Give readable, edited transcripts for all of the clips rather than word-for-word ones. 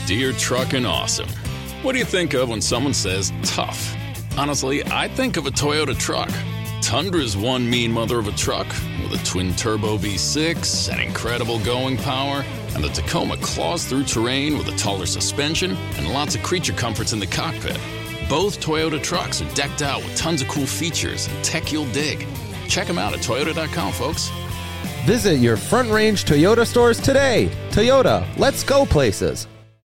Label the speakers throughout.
Speaker 1: Deer Truckin' Awesome. What do you think of when someone says tough? Honestly, I think of a Toyota truck. Tundra's one mean mother of a truck with a twin-turbo V6 and incredible going power, and the Tacoma claws through terrain with a taller suspension and lots of creature comforts in the cockpit. Both Toyota trucks are decked out with tons of cool features and tech you'll dig. Check them out at Toyota.com, folks.
Speaker 2: Visit your Front Range Toyota stores today. Toyota, let's go places.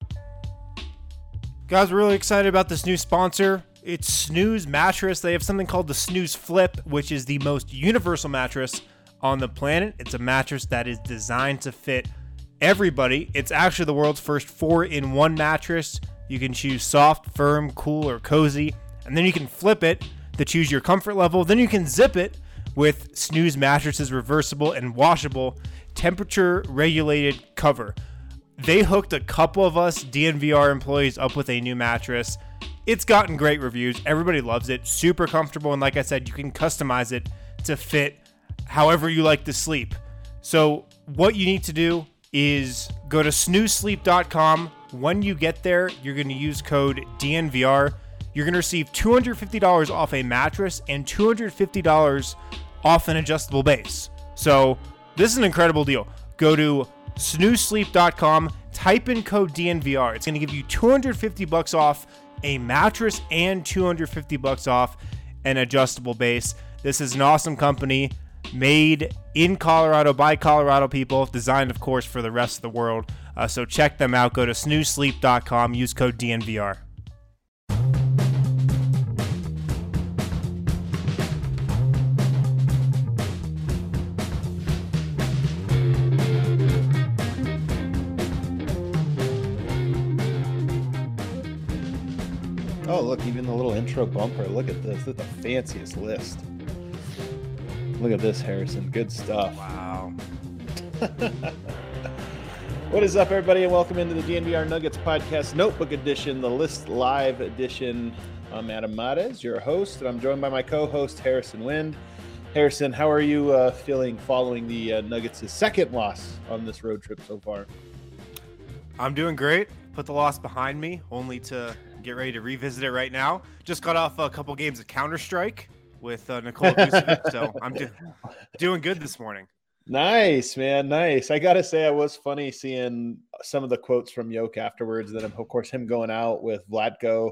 Speaker 3: Guys, we're really excited about this new sponsor. It's Snooze Mattress. They have something called the Snooze Flip, which is the most universal mattress on the planet. It's a mattress that is designed to fit everybody. It's actually the world's first 4-in-1 mattress. You can choose soft, firm, cool, or cozy, and then you can flip it to choose your comfort level. Then you can zip it with Snooze Mattress's reversible and washable temperature-regulated cover. They hooked a couple of us DNVR employees up with a new mattress. It's gotten great reviews. Everybody loves it. Super comfortable. And like I said, you can customize it to fit however you like to sleep. So what you need to do is go to snoozesleep.com. When you get there, you're going to use code DNVR. You're going to receive $250 off a mattress and $250 off an adjustable base. So this is an incredible deal. Go to snoozesleep.com, type in code DNVR. It's going to give you $250 off a mattress and $250 off an adjustable base. This is an awesome company made in Colorado by Colorado people, designed, of course, for the rest of the world. So check them out. Go to snoozesleep.com, use code DNVR.
Speaker 4: Oh, look, even the little intro bumper. Look at this. This is the fanciest list. Look at this, Harrison. Good stuff.
Speaker 3: Wow.
Speaker 4: What is up, everybody, and welcome into the DNVR Nuggets Podcast Notebook Edition, the List Live Edition. I'm Adam Mares, your host, and I'm joined by my co-host, Harrison Wind. Harrison, how are you feeling following the Nuggets' second loss on this road trip so far?
Speaker 3: I'm doing great. Put the loss behind me, only to get ready to revisit it right now. Just got off a couple games of Counter-Strike with Nikola Vucevic, so I'm doing good this morning.
Speaker 4: Nice, man. Nice. I got to say, I was funny seeing some of the quotes from Yoke afterwards. Then, of course, him going out with Vlatko,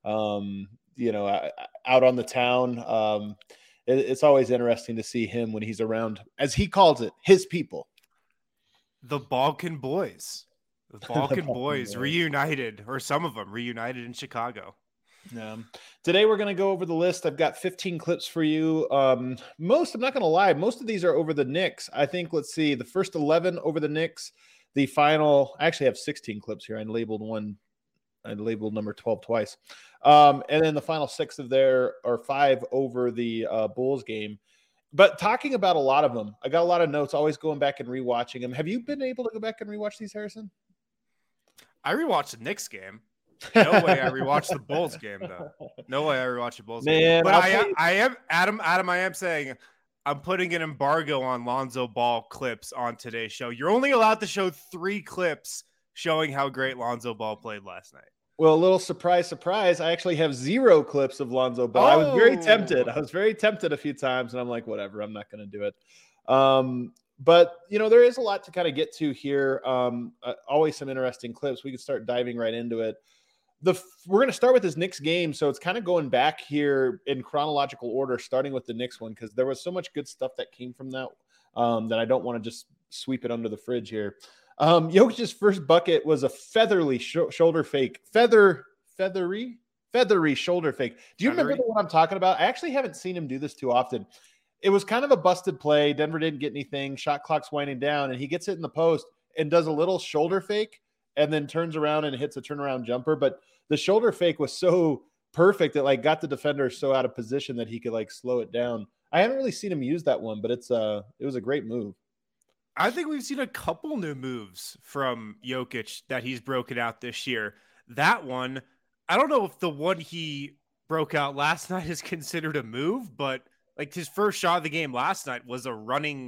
Speaker 4: out on the town. It's always interesting to see him when he's around, as he calls it, his people.
Speaker 3: The Balkan Boys. The Balkan Boys reunited, or some of them reunited in Chicago.
Speaker 4: Today we're going to go over the list. I've got 15 clips for you. I'm not going to lie, most of these are over the Knicks. I think, let's see, the first 11 over the Knicks. The final, I actually have 16 clips here. I labeled number 12 twice. And then the final 6 of there are 5 over the Bulls game. But talking about a lot of them, I got a lot of notes, always going back and rewatching them. Have you been able to go back and rewatch these, Harrison?
Speaker 3: I rewatched the Knicks game. No way I rewatched the Bulls game, though. No way I rewatched the Bulls game. But I am Adam, I am saying I'm putting an embargo on Lonzo Ball clips on today's show. You're only allowed to show 3 clips showing how great Lonzo Ball played last night.
Speaker 4: Well, a little surprise. I actually have 0 clips of Lonzo Ball. I was very tempted a few times, and I'm like, whatever, I'm not going to do it. But, there is a lot to kind of get to here. Always some interesting clips. We can start diving right into it. We're going to start with this Knicks game, so it's kind of going back here in chronological order, starting with the Knicks one, because there was so much good stuff that came from that that I don't want to just sweep it under the fridge here. Jokic's first bucket was a feathery shoulder fake. Feathery shoulder fake. Do you remember what I'm talking about? I actually haven't seen him do this too often. It was kind of a busted play. Denver didn't get anything. Shot clock's winding down, and he gets it in the post and does a little shoulder fake and then turns around and hits a turnaround jumper. But the shoulder fake was so perfect that got the defender so out of position that he could slow it down. I haven't really seen him use that one, but it was a great move.
Speaker 3: I think we've seen a couple new moves from Jokic that he's broken out this year. That one, I don't know if the one he broke out last night is considered a move, but his first shot of the game last night was a running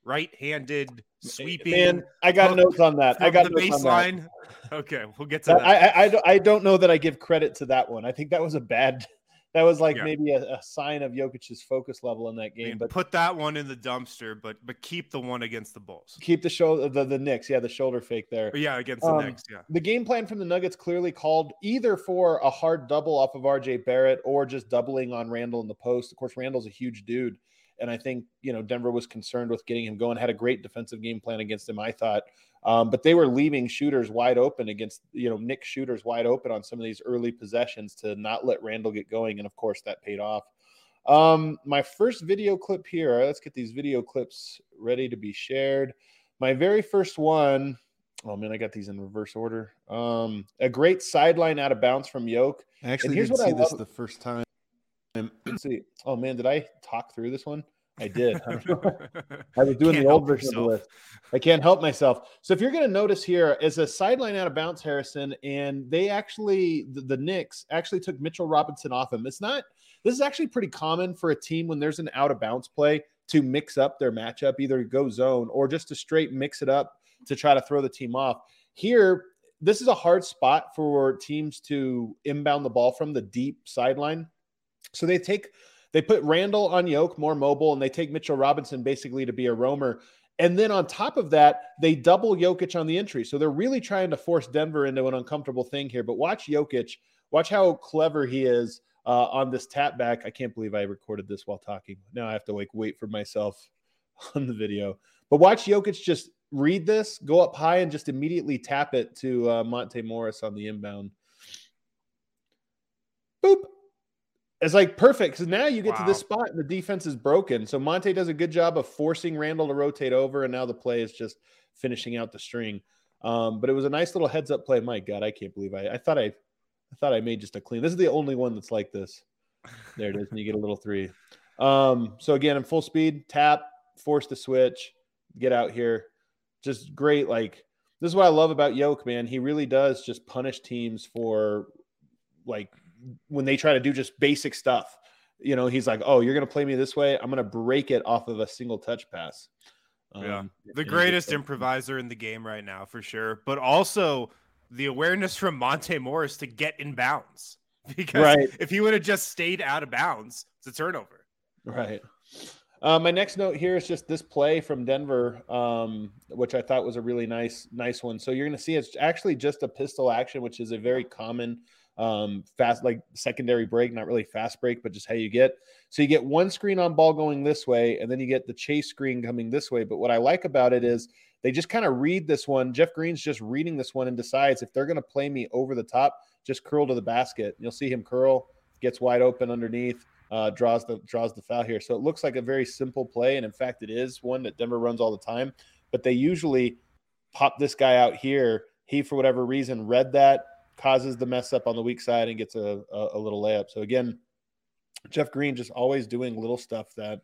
Speaker 3: right-handed sweeping.
Speaker 4: Man, I got notes on that. I got
Speaker 3: the
Speaker 4: notes
Speaker 3: baseline.
Speaker 4: on that.
Speaker 3: Okay, we'll get to that.
Speaker 4: I don't know that I give credit to that one. I think that was that was maybe a sign of Jokic's focus level in that game.
Speaker 3: I mean,
Speaker 4: but
Speaker 3: put that one in the dumpster, but keep the one against the Bulls.
Speaker 4: Keep the shoulder, the Knicks. Yeah, the shoulder fake there.
Speaker 3: Yeah, against the Knicks. Yeah.
Speaker 4: The game plan from the Nuggets clearly called either for a hard double off of RJ Barrett or just doubling on Randall in the post. Of course, Randall's a huge dude. And I think, Denver was concerned with getting him going, had a great defensive game plan against him, I thought. But they were leaving shooters wide open against, Knicks shooters wide open on some of these early possessions to not let Randall get going. And, of course, that paid off. My first video clip here. All right, let's get these video clips ready to be shared. My very first one. Oh, man, I got these in reverse order. A great sideline out of bounds from Yoke.
Speaker 5: I actually didn't see this the first time.
Speaker 4: Let's see. Oh, man, did I talk through this one? I did. I was doing the old version of the list. I can't help myself. So if you're going to notice here is a sideline out of bounds, Harrison, and they actually, the Knicks actually took Mitchell Robinson off him. This is actually pretty common for a team when there's an out of bounds play to mix up their matchup, either go zone or just to straight mix it up to try to throw the team off. Here, this is a hard spot for teams to inbound the ball from the deep sideline. So they put Randall on Yoke, more mobile, and they take Mitchell Robinson basically to be a roamer. And then on top of that, they double Jokic on the entry. So they're really trying to force Denver into an uncomfortable thing here. But watch Jokic. Watch how clever he is on this tap back. I can't believe I recorded this while talking. Now I have to wait for myself on the video. But watch Jokic just read this, go up high, and just immediately tap it to Monte Morris on the inbound. Boop. It's perfect because now you get to this spot and the defense is broken. So Monte does a good job of forcing Randall to rotate over, and now the play is just finishing out the string. But it was a nice little heads up play. My God, I can't believe I thought I made just a clean. This is the only one that's like this. There it is, and you get a little three. So again, in full speed, tap, force the switch, get out here. Just great. This is what I love about Yoke, man. He really does just punish teams for when they try to do just basic stuff. He's like, oh, you're going to play me this way? I'm going to break it off of a single touch pass.
Speaker 3: The greatest improviser in the game right now, for sure. But also the awareness from Monte Morris to get in bounds. Because if he would have just stayed out of bounds, it's a turnover.
Speaker 4: Right. My next note here is just this play from Denver, which I thought was a really nice one. So you're going to see it's actually just a pistol action, which is a very common fast, secondary break, not really fast break, but just how you get. So you get one screen on ball going this way, and then you get the chase screen coming this way. But what I like about it is they just kind of read this one. Jeff Green's just reading this one and decides if they're going to play me over the top, just curl to the basket. You'll see him curl, gets wide open underneath, draws the foul here. So it looks like a very simple play, and in fact, it is one that Denver runs all the time. But they usually pop this guy out here. He, for whatever reason, read that, causes the mess up on the weak side, and gets a little layup. So again, Jeff Green just always doing little stuff that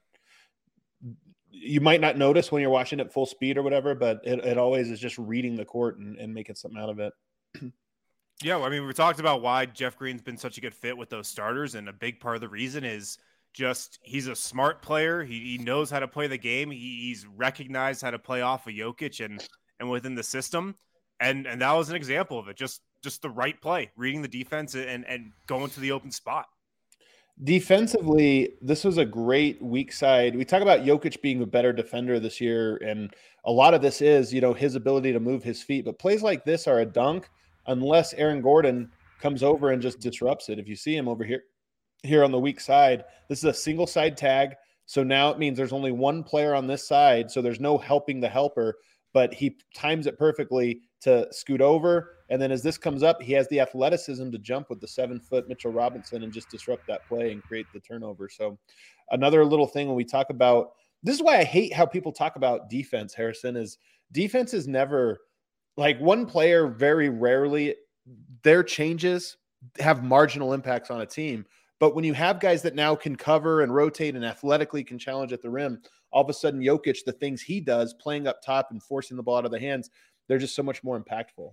Speaker 4: you might not notice when you're watching it full speed or whatever, but it always is just reading the court and making something out of it.
Speaker 3: Yeah, I mean, we talked about why Jeff Green's been such a good fit with those starters, and a big part of the reason is just he's a smart player. He knows how to play the game. He's recognized how to play off of Jokic and within the system, and that was an example of it. Just the right play, reading the defense and going to the open spot.
Speaker 4: Defensively, this was a great weak side. We talk about Jokic being a better defender this year, and a lot of this is, his ability to move his feet. But plays like this are a dunk unless Aaron Gordon comes over and just disrupts it. If you see him over here on the weak side, this is a single side tag. So now it means there's only one player on this side, so there's no helping the helper, but he times it perfectly to scoot over. And then as this comes up, he has the athleticism to jump with the 7-foot Mitchell Robinson and just disrupt that play and create the turnover. So another little thing when we talk about, this is why I hate how people talk about defense, Harrison, is defense is never one player, very rarely their changes have marginal impacts on a team. But when you have guys that now can cover and rotate and athletically can challenge at the rim, all of a sudden Jokic, the things he does, playing up top and forcing the ball out of the hands, they're just so much more impactful.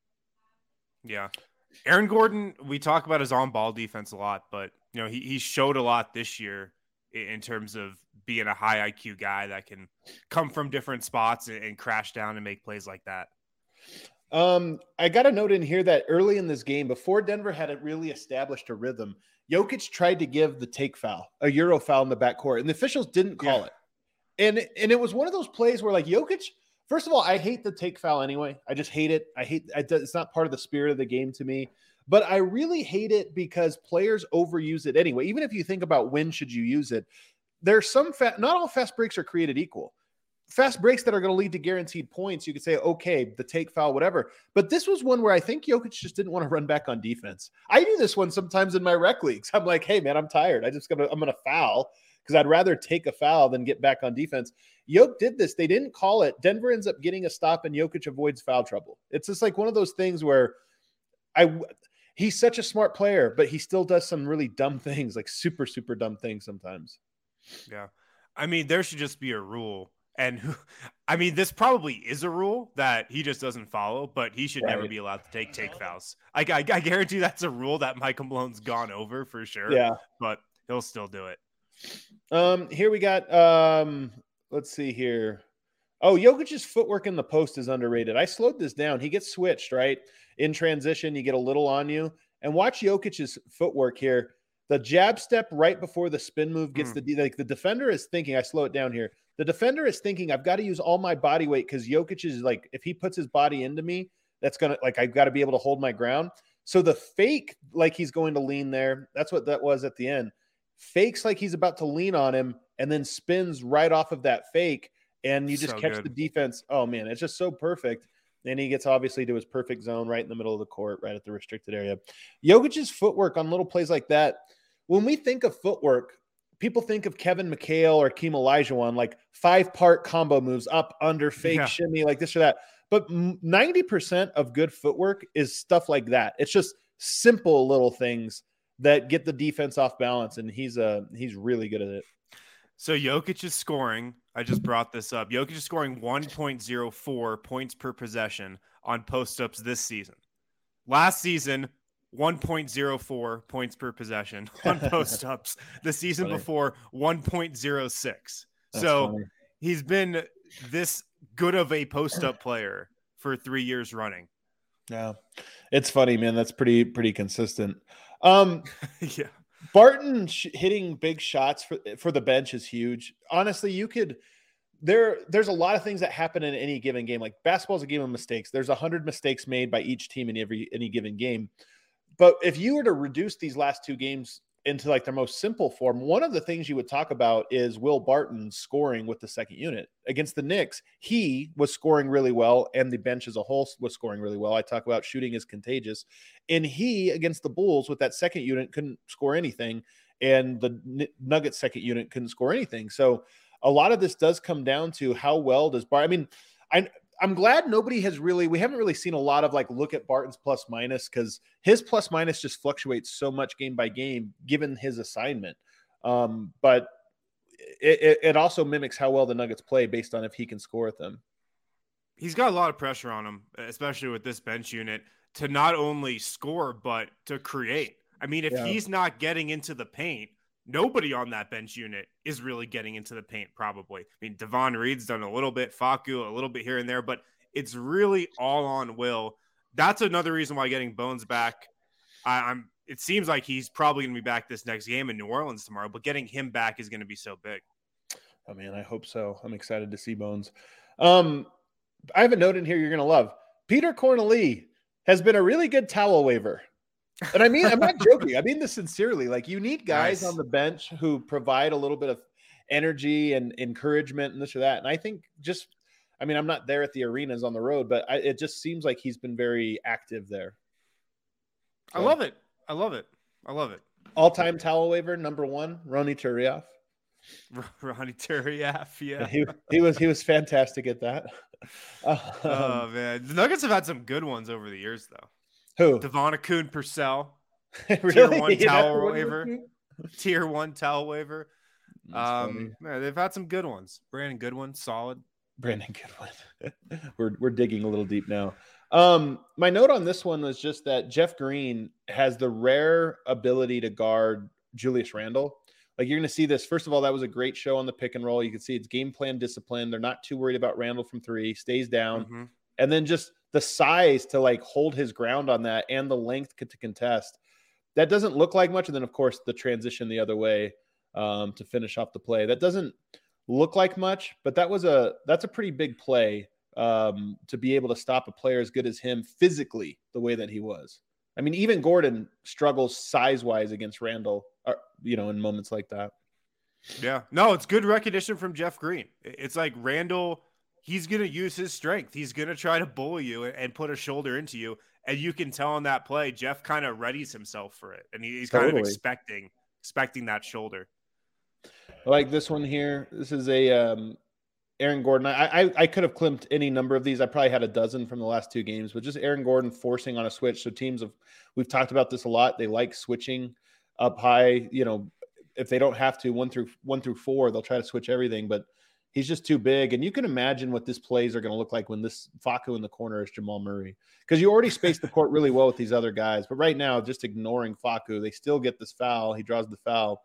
Speaker 3: Yeah. Aaron Gordon, we talk about his on-ball defense a lot, but he showed a lot this year in terms of being a high IQ guy that can come from different spots and crash down and make plays like that.
Speaker 4: I got a note in here that early in this game, before Denver had really established a rhythm, Jokic tried to give the take foul, a Euro foul in the backcourt, and the officials didn't call it. And it was one of those plays where, like, Jokic, first of all, I hate the take foul anyway. I just hate it. It's not part of the spirit of the game to me. But I really hate it because players overuse it anyway. Even if you think about when should you use it, there's some not all fast breaks are created equal. Fast breaks that are going to lead to guaranteed points, you could say, okay, the take foul, whatever. But this was one where I think Jokic just didn't want to run back on defense. I do this one sometimes in my rec leagues. I'm like, hey man, I'm tired. I'm going to foul because I'd rather take a foul than get back on defense. Jokic did this. They didn't call it. Denver ends up getting a stop and Jokic avoids foul trouble. It's just like one of those things where he's such a smart player, but he still does some really dumb things, like super, super dumb things sometimes.
Speaker 3: Yeah. I mean, there should just be a rule. And I mean, this probably is a rule that he just doesn't follow, but he should never be allowed to take fouls. I guarantee that's a rule that Michael Malone's gone over for sure.
Speaker 4: Yeah.
Speaker 3: But he'll still do it.
Speaker 4: Here we got, let's see here. Oh, Jokic's footwork in the post is underrated. I slowed this down. He gets switched, right? In transition, you get a little on you. And watch Jokic's footwork here. The jab step right before the spin move gets the defender is thinking, I slow it down here. The defender is thinking, I've got to use all my body weight because Jokic is like, if he puts his body into me, that's going to, like, I've got to be able to hold my ground. So the fake, like he's going to lean there. That's what that was at the end. Fakes like he's about to lean on him and then spins right off of that fake. And you just catch the defense. Oh man, it's just so perfect. And he gets obviously to his perfect zone right in the middle of the court, right at the restricted area. Jokic's footwork on little plays like that. When we think of footwork, people think of Kevin McHale or Keem Olajuwon, like 5-part combo moves, up, under, fake, shimmy, like this or that. But 90% of good footwork is stuff like that. It's just simple little things that get the defense off balance, and he's really good at it.
Speaker 3: So Jokic is scoring. I just brought this up. Jokic is scoring 1.04 points per possession on post-ups this season. Last season, 1.04 points per possession on post-ups. The season before, 1.06. So funny. He's been this good of a post-up player for 3 years running.
Speaker 4: Yeah, it's funny, man. That's pretty consistent.
Speaker 3: Yeah.
Speaker 4: Barton hitting big shots for the bench is huge. Honestly, there's a lot of things that happen in any given game. Like basketball is a game of mistakes. There's 100 mistakes made by each team in any given game. But if you were to reduce these last two games into like their most simple form, one of the things you would talk about is Will Barton scoring with the second unit. Against the Knicks, he was scoring really well, and the bench as a whole was scoring really well. I talk about shooting is contagious. And he, against the Bulls, with that second unit, couldn't score anything, and the Nuggets second unit couldn't score anything. So a lot of this does come down to how well does Barton. I mean, I'm glad we haven't really seen a lot of like look at Barton's plus minus, because his plus minus just fluctuates so much game by game given his assignment. But it also mimics how well the Nuggets play based on if he can score at them.
Speaker 3: He's got a lot of pressure on him, especially with this bench unit, to not only score, but to create. I mean, if he's not getting into the paint, nobody on that bench unit is really getting into the paint, probably. I mean, Devon Reed's done a little bit, Facu a little bit here and there, but it's really all on Will. That's another reason why getting Bones back, it seems like he's probably going to be back this next game in New Orleans tomorrow, but getting him back is going to be so big.
Speaker 4: Oh, man, I hope so. I'm excited to see Bones. I have a note in here you're going to love. Peter Corneli has been a really good towel waiver. And I mean, I'm not joking. I mean this sincerely. Like, you need guys on the bench who provide a little bit of energy and encouragement and this or that. And I think I'm not there at the arenas on the road, but it just seems like he's been very active there.
Speaker 3: So, I love it.
Speaker 4: All-time towel waiver, number 1, Ronny Turiaf.
Speaker 3: Ronny Turiaf, yeah.
Speaker 4: He was fantastic at that.
Speaker 3: Oh, man. The Nuggets have had some good ones over the years, though.
Speaker 4: Who?
Speaker 3: Devonakun Purcell.
Speaker 4: Really?
Speaker 3: Tier 1 towel waiver. Tier 1 towel waiver. Man, they've had some good ones. Brandon Goodwin, solid.
Speaker 4: Brandon Goodwin. We're digging a little deep now. My note on this one was just that Jeff Green has the rare ability to guard Julius Randle, Like you're going to see this. First of all, that was a great show on the pick and roll. You can see it's game plan discipline. They're not too worried about Randall from three, stays down. And then just the size to like hold his ground on that and the length to contest. That doesn't look like much. And then of course the transition the other way to finish off the play. That doesn't look like much, but that's a pretty big play to be able to stop a player as good as him physically the way that he was. I mean, even Gordon struggles size-wise against Randall, in moments like that.
Speaker 3: Yeah. No, it's good recognition from Jeff Green. It's like Randall, he's going to use his strength. He's going to try to bully you and put a shoulder into you. And you can tell on that play, Jeff kind of readies himself for it. And he's kind of expecting that shoulder.
Speaker 4: I like this one here. This is a Aaron Gordon. I could have clipped any number of these. I probably had a dozen from the last two games, but just Aaron Gordon forcing on a switch. So we've talked about this a lot. They like switching up high. If they don't have to, one through four, they'll try to switch everything, but he's just too big. And you can imagine what this plays are going to look like when this Facu in the corner is Jamal Murray, because you already spaced the court really well with these other guys. But right now, just ignoring Facu, they still get this foul. He draws the foul.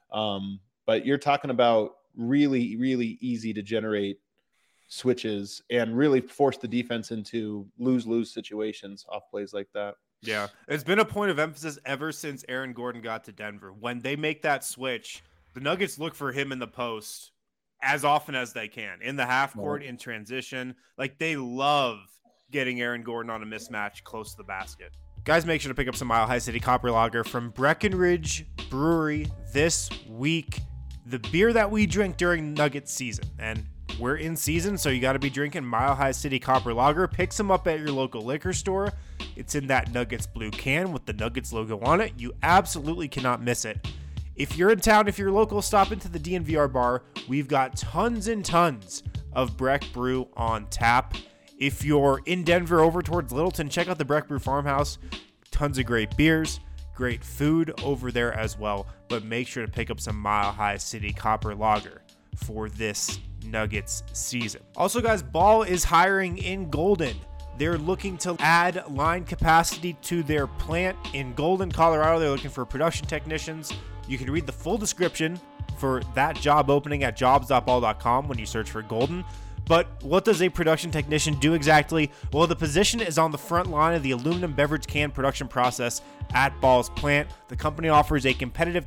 Speaker 4: But you're talking about really, really easy to generate switches and really force the defense into lose-lose situations off plays like that.
Speaker 3: Yeah, it's been a point of emphasis ever since Aaron Gordon got to Denver. When they make that switch, the Nuggets look for him in the post as often as they can, in the half court, in transition. Like, they love getting Aaron Gordon on a mismatch close to the basket. Guys, make sure to pick up some Mile High City Copper Lager from Breckenridge Brewery this week. The beer that we drink during Nuggets season. And we're in season, so you got to be drinking Mile High City Copper Lager. Pick some up at your local liquor store. It's in that Nuggets blue can with the Nuggets logo on it. You absolutely cannot miss it. If you're in town, if you're local, stop into the DNVR bar. We've got tons and tons of Breck Brew on tap. If you're in Denver over towards Littleton, check out the Breck Brew Farmhouse. Tons of great beers, great food over there as well. But make sure to pick up some Mile High City Copper Lager for this Nuggets season. Also, guys, Ball is hiring in Golden. They're looking to add line capacity to their plant in Golden, Colorado. They're looking for production technicians. You can read the full description for that job opening at jobs.ball.com when you search for Golden. But what does a production technician do exactly? Well, the position is on the front line of the aluminum beverage can production process at Ball's plant. The company offers a competitive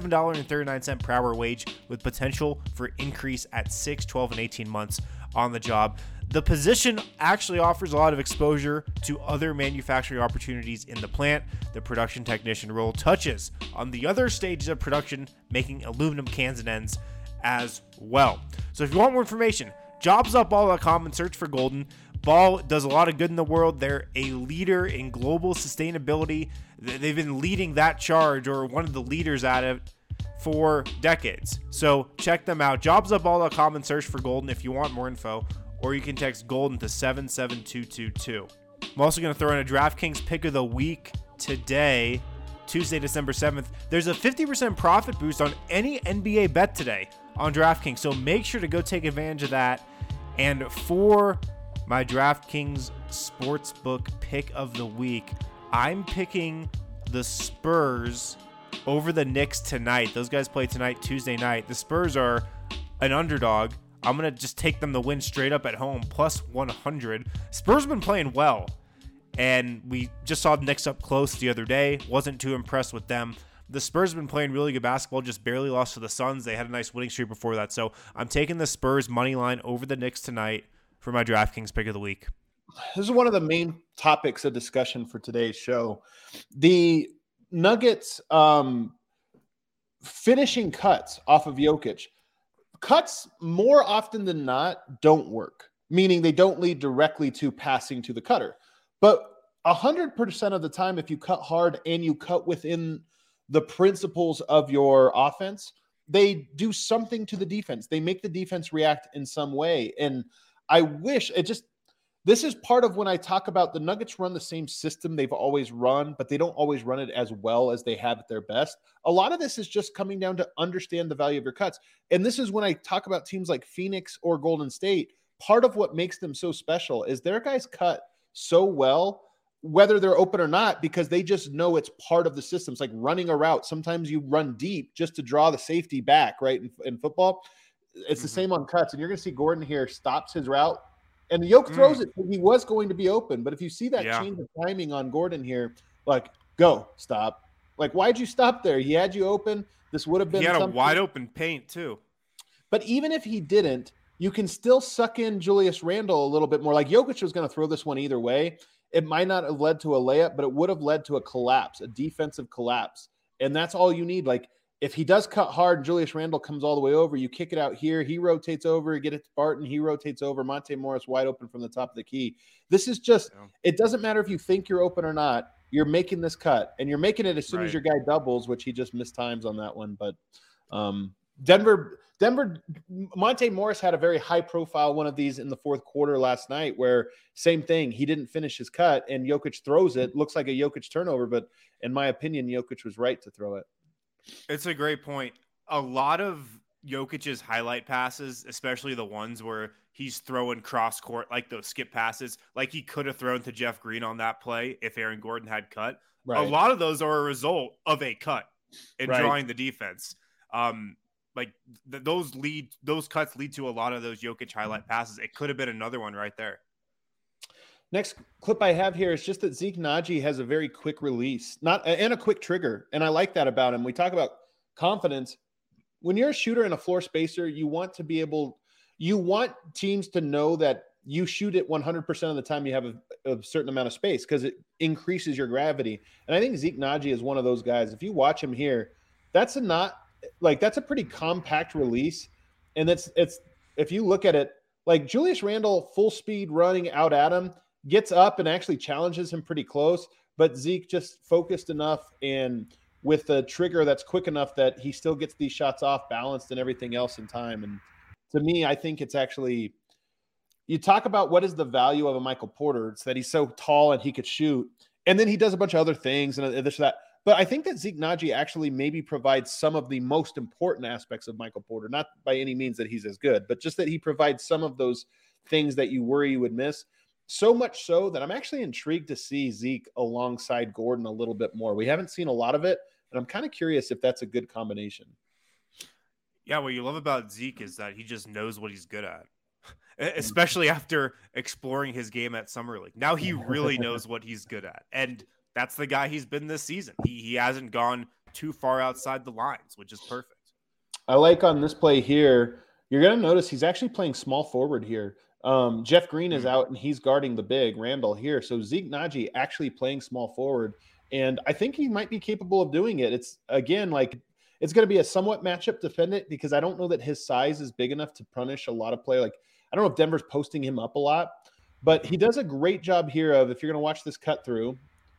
Speaker 3: $27.39 per hour wage with potential for increase at 6, 12, and 18 months on the job. The position actually offers a lot of exposure to other manufacturing opportunities in the plant. The production technician role touches on the other stages of production, making aluminum cans and ends as well. So if you want more information, jobs.ball.com and search for Golden. Ball does a lot of good in the world. They're a leader in global sustainability. They've been leading that charge, or one of the leaders at it, for decades. So check them out. Jobs.ball.com and search for Golden if you want more info, or you can text Golden to 77222. I'm also going to throw in a DraftKings pick of the week today, Tuesday, December 7th. There's a 50% profit boost on any NBA bet today on DraftKings, so make sure to go take advantage of that. And for my DraftKings Sportsbook pick of the week, I'm picking the Spurs over the Knicks tonight. Those guys play tonight, Tuesday night. The Spurs are an underdog. I'm going to just take them to win straight up at home, plus 100. Spurs have been playing well, and we just saw the Knicks up close the other day. Wasn't too impressed with them. The Spurs have been playing really good basketball, just barely lost to the Suns. They had a nice winning streak before that. So I'm taking the Spurs money line over the Knicks tonight for my DraftKings pick of the week.
Speaker 4: This is one of the main topics of discussion for today's show. The Nuggets finishing cuts off of Jokic. Cuts more often than not don't work, meaning they don't lead directly to passing to the cutter. But 100% of the time, if you cut hard and you cut within the principles of your offense, they do something to the defense. They make the defense react in some way. And I wish this is part of when I talk about the Nuggets run the same system they've always run, but they don't always run it as well as they have at their best. A lot of this is just coming down to understand the value of your cuts. And this is when I talk about teams like Phoenix or Golden State. Part of what makes them so special is their guys cut so well whether they're open or not, because they just know it's part of the system. It's like running a route. Sometimes you run deep just to draw the safety back, right? In football, it's the same on cuts. And you're going to see Gordon here stops his route, and Yoke throws it. He was going to be open. But if you see that change of timing on Gordon here, like, go, stop. Like, why'd you stop there? He had you open. This would have been.
Speaker 3: He had a wide open paint too.
Speaker 4: But even if he didn't, you can still suck in Julius Randle a little bit more. Like, Jokic was going to throw this one either way. It might not have led to a layup, but it would have led to a collapse, a defensive collapse. And that's all you need. Like, if he does cut hard and Julius Randle comes all the way over, you kick it out here. He rotates over, you get it to Barton. He rotates over. Monte Morris wide open from the top of the key. This is just, it doesn't matter if you think you're open or not. You're making this cut, and you're making it as soon as your guy doubles, which he just missed times on that one. But Denver, Monte Morris had a very high profile one of these in the fourth quarter last night where same thing. He didn't finish his cut and Jokic throws it. Looks like a Jokic turnover, but in my opinion, Jokic was right to throw it.
Speaker 3: It's a great point. A lot of Jokic's highlight passes, especially the ones where he's throwing cross court, like those skip passes, like he could have thrown to Jeff Green on that play if Aaron Gordon had cut. Right. A lot of those are a result of a cut and drawing the defense. Those cuts lead to a lot of those Jokic highlight passes. It could have been another one right there.
Speaker 4: Next clip I have here is just that Zeke Nnaji has a very quick release, and a quick trigger. And I like that about him. We talk about confidence. When you're a shooter and a floor spacer, you want teams to know that you shoot it 100% of the time you have a certain amount of space because it increases your gravity. And I think Zeke Nnaji is one of those guys. If you watch him here, that's a pretty compact release. And it's if you look at it, like Julius Randle full speed running out at him, gets up and actually challenges him pretty close, but Zeke just focused enough and with the trigger that's quick enough that he still gets these shots off balanced and everything else in time. And to me, I think it's actually, you talk about what is the value of a Michael Porter. It's that he's so tall and he could shoot. And then he does a bunch of other things and this, that. But I think that Zeke Nnaji actually maybe provides some of the most important aspects of Michael Porter. Not by any means that he's as good, but just that he provides some of those things that you worry you would miss. So much so that I'm actually intrigued to see Zeke alongside Gordon a little bit more. We haven't seen a lot of it, and I'm kind of curious if that's a good combination.
Speaker 3: Yeah, what you love about Zeke is that he just knows what he's good at, especially after exploring his game at Summer League. Now he really knows what he's good at, and that's the guy he's been this season. He hasn't gone too far outside the lines, which is perfect.
Speaker 4: I like on this play here, you're going to notice he's actually playing small forward here. Jeff Green is out and he's guarding the big Randall here. So Zeke Nnaji actually playing small forward. And I think he might be capable of doing it. It's again, like it's going to be a somewhat matchup dependent because I don't know that his size is big enough to punish a lot of play. Like, I don't know if Denver's posting him up a lot, but he does a great job here of, if you're going to watch this cut through,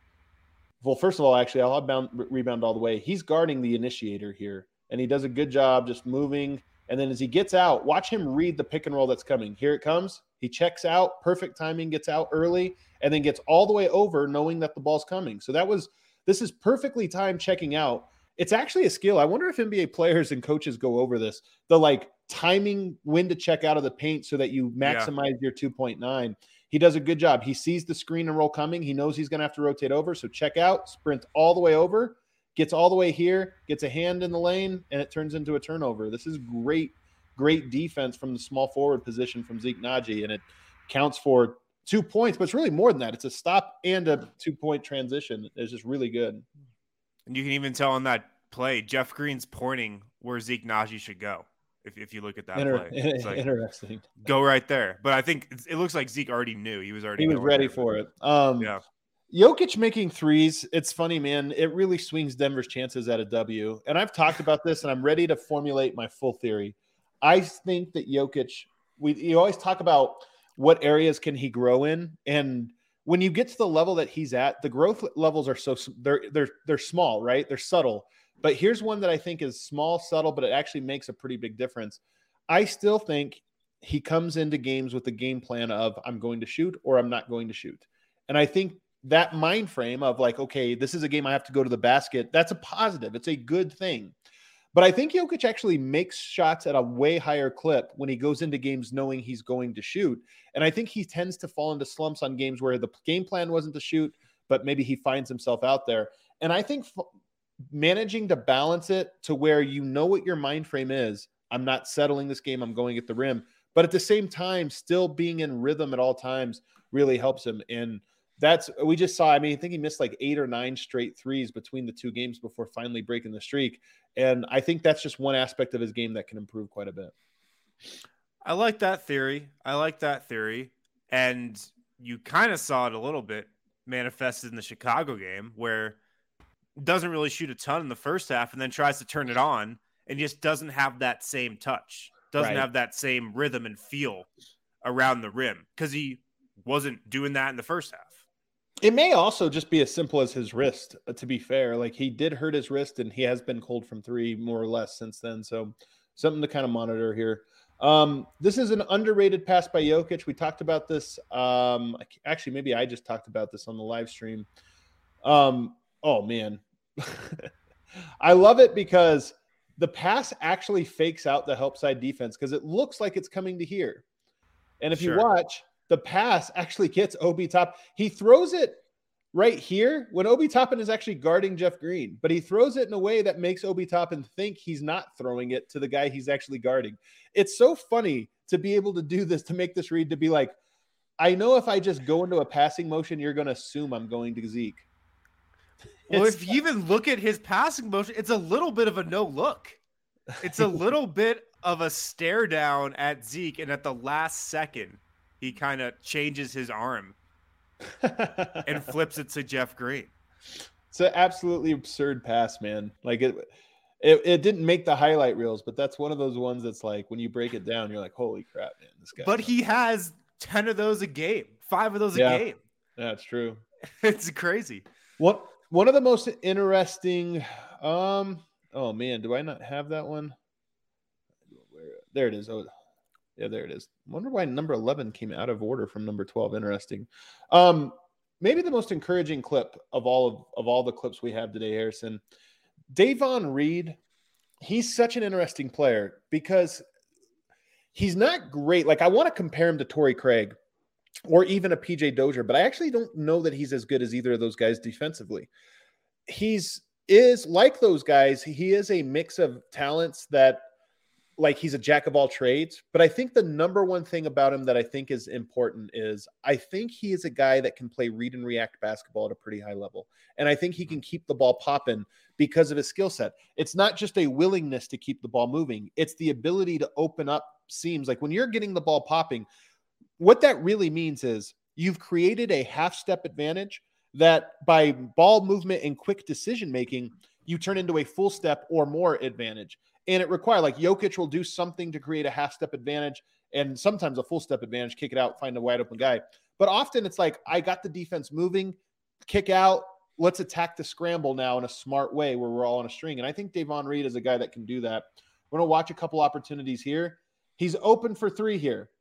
Speaker 4: well, first of all, actually, I'll rebound all the way. He's guarding the initiator here, and he does a good job just moving. And then as he gets out, watch him read the pick and roll that's coming. Here it comes. He checks out, perfect timing, gets out early, and then gets all the way over knowing that the ball's coming. So this is perfectly timed checking out. It's actually a skill. I wonder if NBA players and coaches go over this. The like timing when to check out of the paint so that you maximize your 2.9. He does a good job. He sees the screen and roll coming. He knows he's going to have to rotate over. So check out, sprint all the way over, gets all the way here, gets a hand in the lane, and it turns into a turnover. This is great defense from the small forward position from Zeke Nnaji, and it counts for 2 points, but it's really more than that. It's a stop and a 2-point transition. It's just really good.
Speaker 3: And you can even tell on that play, Jeff Green's pointing where Zeke Nnaji should go. If you look at that play, it's like,
Speaker 4: interesting.
Speaker 3: Go right there. But I think it looks like Zeke already knew. He was
Speaker 4: ready for it. Jokic making threes. It's funny, man. It really swings Denver's chances at a W. And I've talked about this, and I'm ready to formulate my full theory. I think that Jokic, you always talk about what areas can he grow in, and when you get to the level that he's at, the growth levels are they're small, right? They're subtle. But here's one that I think is small, subtle, but it actually makes a pretty big difference. I still think he comes into games with the game plan of I'm going to shoot or I'm not going to shoot. And I think that mind frame of like, okay, this is a game I have to go to the basket, that's a positive. It's a good thing. But I think Jokic actually makes shots at a way higher clip when he goes into games knowing he's going to shoot. And I think he tends to fall into slumps on games where the game plan wasn't to shoot, but maybe he finds himself out there. And I think managing to balance it to where you know what your mind frame is. I'm not settling this game. I'm going at the rim. But at the same time, still being in rhythm at all times really helps him. And we just saw, I think he missed like 8 or 9 straight threes between the 2 games before finally breaking the streak. And I think that's just one aspect of his game that can improve quite a bit.
Speaker 3: I like that theory. And you kind of saw it a little bit manifested in the Chicago game, where doesn't really shoot a ton in the first half and then tries to turn it on and just doesn't have that same touch, doesn't have that same rhythm and feel around the rim, because he wasn't doing that in the first half.
Speaker 4: It may also just be as simple as his wrist, to be fair. Like, he did hurt his wrist and he has been cold from 3 more or less since then. So something to kind of monitor here. This is an underrated pass by Jokic. We talked about this. Actually, maybe I just talked about this on the live stream. Oh man. I love it because the pass actually fakes out the help side defense, because it looks like it's coming to here. And if you watch, the pass actually gets Obi Toppin. He throws it right here when Obi Toppin is actually guarding Jeff Green, but he throws it in a way that makes Obi Toppin think he's not throwing it to the guy he's actually guarding. It's so funny to be able to do this, to make this read, to be like, I know if I just go into a passing motion, you're going to assume I'm going to Zeke.
Speaker 3: Well, if you even look at his passing motion, it's a little bit of a no look. It's a little bit of a stare down at Zeke, and at the last second, he kind of changes his arm and flips it to Jeff Green.
Speaker 4: It's an absolutely absurd pass, man. Like, it didn't make the highlight reels, but that's one of those ones that's like, when you break it down, you're like, holy crap, man, this guy.
Speaker 3: But he has 10 of those a game, 5 of those a game.
Speaker 4: That's true.
Speaker 3: It's crazy.
Speaker 4: One of the most interesting, oh man, do I not have that one? There it is. Oh, yeah, there it is. I wonder why number 11 came out of order from number 12. Interesting. Maybe the most encouraging clip of all the clips we have today, Harrison. Davon Reed, he's such an interesting player because he's not great. Like, I want to compare him to Torrey Craig or even a PJ Dozier, but I actually don't know that he's as good as either of those guys defensively. Is like those guys. He is a mix of talents that, like, he's a jack of all trades. But I think the number one thing about him that I think is important is I think he is a guy that can play read and react basketball at a pretty high level. And I think he can keep the ball popping because of his skill set. It's not just a willingness to keep the ball moving. It's the ability to open up seams. Like, when you're getting the ball popping, what that really means is you've created a half-step advantage that by ball movement and quick decision-making, you turn into a full step or more advantage. And it requires, like, Jokic will do something to create a half-step advantage and sometimes a full-step advantage, kick it out, find a wide-open guy. But often it's like, I got the defense moving, kick out, let's attack the scramble now in a smart way where we're all on a string. And I think Davon Reed is a guy that can do that. We're going to watch a couple opportunities here. He's open for 3 here.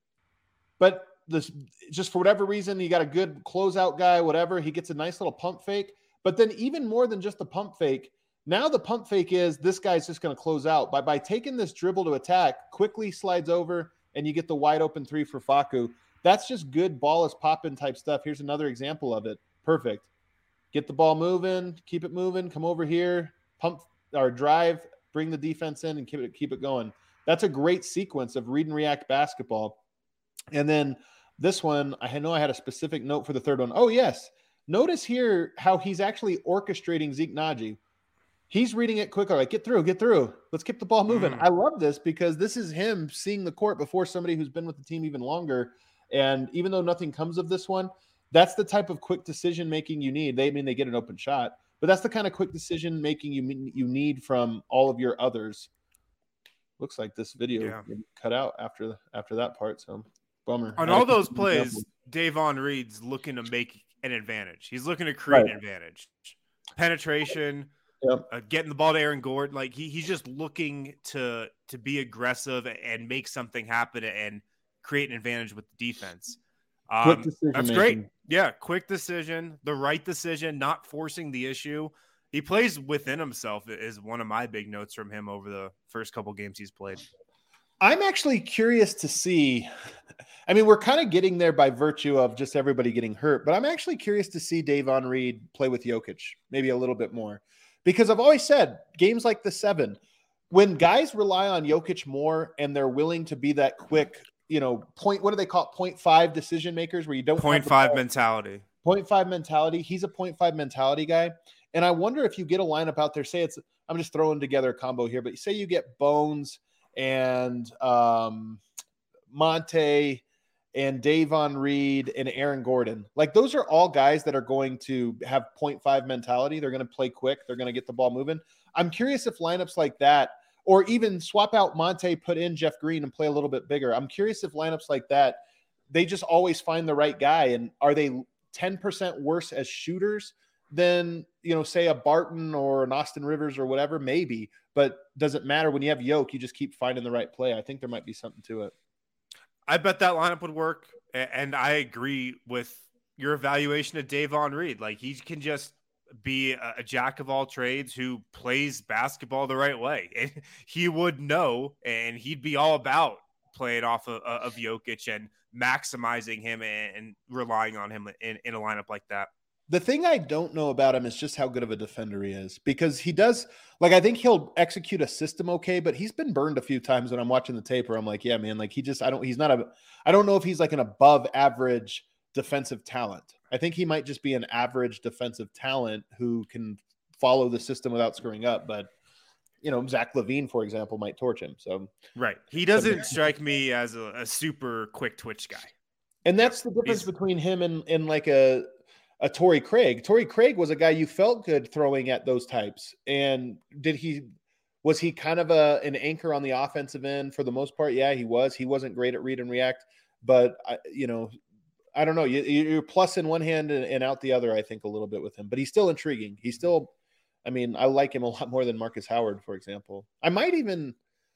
Speaker 4: But this, just for whatever reason, he got a good closeout guy, whatever. He gets a nice little pump fake. But then even more than just the pump fake, now the pump fake is this guy's just going to close out. By taking this dribble to attack, quickly slides over, and you get the wide open 3 for Facu. That's just good ball is popping type stuff. Here's another example of it. Perfect. Get the ball moving, keep it moving, come over here, pump or drive, bring the defense in, and keep it going. That's a great sequence of read and react basketball. And then this one, I know I had a specific note for the third one. Oh, yes. Notice here how he's actually orchestrating Zeke Naji. He's reading it quicker, like, get through. Let's keep the ball moving. I love this because this is him seeing the court before somebody who's been with the team even longer. And even though nothing comes of this one, that's the type of quick decision-making you need. They get an open shot, but that's the kind of quick decision-making you need from all of your others. Looks like this video cut out after that part, so bummer.
Speaker 3: On all those plays, Davon Reed's looking to make an advantage. He's looking to create an advantage. Penetration, getting the ball to Aaron Gordon. Like, he's just looking to be aggressive and make something happen and create an advantage with the defense. That's great. Yeah, quick decision, the right decision, not forcing the issue. He plays within himself is one of my big notes from him over the first couple games he's played.
Speaker 4: I'm actually curious to see. I mean, we're kind of getting there by virtue of just everybody getting hurt, but I'm actually curious to see Davon Reed play with Jokic maybe a little bit more, because I've always said games like the 7, when guys rely on Jokic more and they're willing to be that quick, point, what do they call it? 0.5 decision makers, where you don't
Speaker 3: 0.5 mentality.
Speaker 4: 0.5 mentality. He's a 0.5 mentality guy. And I wonder if you get a lineup out there, I'm just throwing together a combo here, but say you get Bones and Monte and Davon Reed and Aaron Gordon. Like, those are all guys that are going to have 0.5 mentality. They're going to play quick. They're going to get the ball moving. I'm curious if lineups like that, or even swap out Monte, put in Jeff Green and play a little bit bigger. I'm curious if lineups like that, they just always find the right guy. And are they 10% worse as shooters than, say a Barton or an Austin Rivers or whatever? Maybe, but does it matter? When you have Yoke, you just keep finding the right play. I think there might be something to it.
Speaker 3: I bet that lineup would work, and I agree with your evaluation of Davon Reed. Like, he can just be a jack of all trades who plays basketball the right way. And he would know, and he'd be all about playing off of Jokic and maximizing him and relying on him in a lineup like that.
Speaker 4: The thing I don't know about him is just how good of a defender he is, because he does, like, I think he'll execute a system okay, but he's been burned a few times when I'm watching the tape where I'm like, yeah, man, like, I don't know if he's like an above average defensive talent. I think he might just be an average defensive talent who can follow the system without screwing up. But, Zach LaVine, for example, might torch him. So,
Speaker 3: right. He doesn't strike me as a super quick twitch guy.
Speaker 4: And that's the difference between him and like a Torrey Craig. Torrey Craig was a guy you felt good throwing at those types. And was he kind of an anchor on the offensive end for the most part? Yeah, he was. He wasn't great at read and react, but I don't know. You're plus in one hand and out the other, I think, a little bit with him, but he's still intriguing. I like him a lot more than Marcus Howard, for example. I might even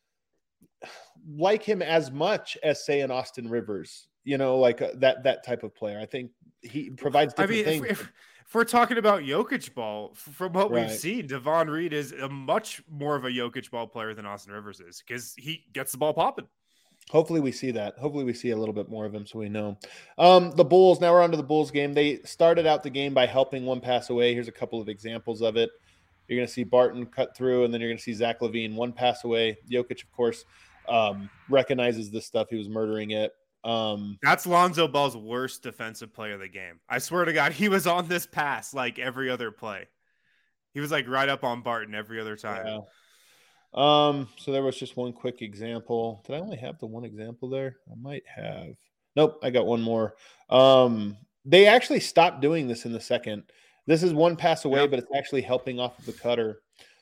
Speaker 4: like him as much as, say, an Austin Rivers, like that type of player. I think he provides different things.
Speaker 3: If we're talking about Jokic ball, from what we've seen, Davon Reed is a much more of a Jokic ball player than Austin Rivers is, because he gets the ball popping.
Speaker 4: Hopefully we see that. Hopefully we see a little bit more of him so we know. The Bulls, now we're on to the Bulls game. They started out the game by helping one pass away. Here's a couple of examples of it. You're going to see Barton cut through, and then you're going to see Zach LaVine one pass away. Jokic, of course, recognizes this stuff. He was murdering it.
Speaker 3: That's Lonzo Ball's worst defensive play of the game. I swear to God, he was on this pass like every other play. He was like right up on Barton every other time.
Speaker 4: Yeah. So there was just one quick example. Did I only have the one example there? I might have. Nope, I got one more. They actually stopped doing this in the second. This is one pass away, but it's actually helping off of the cutter.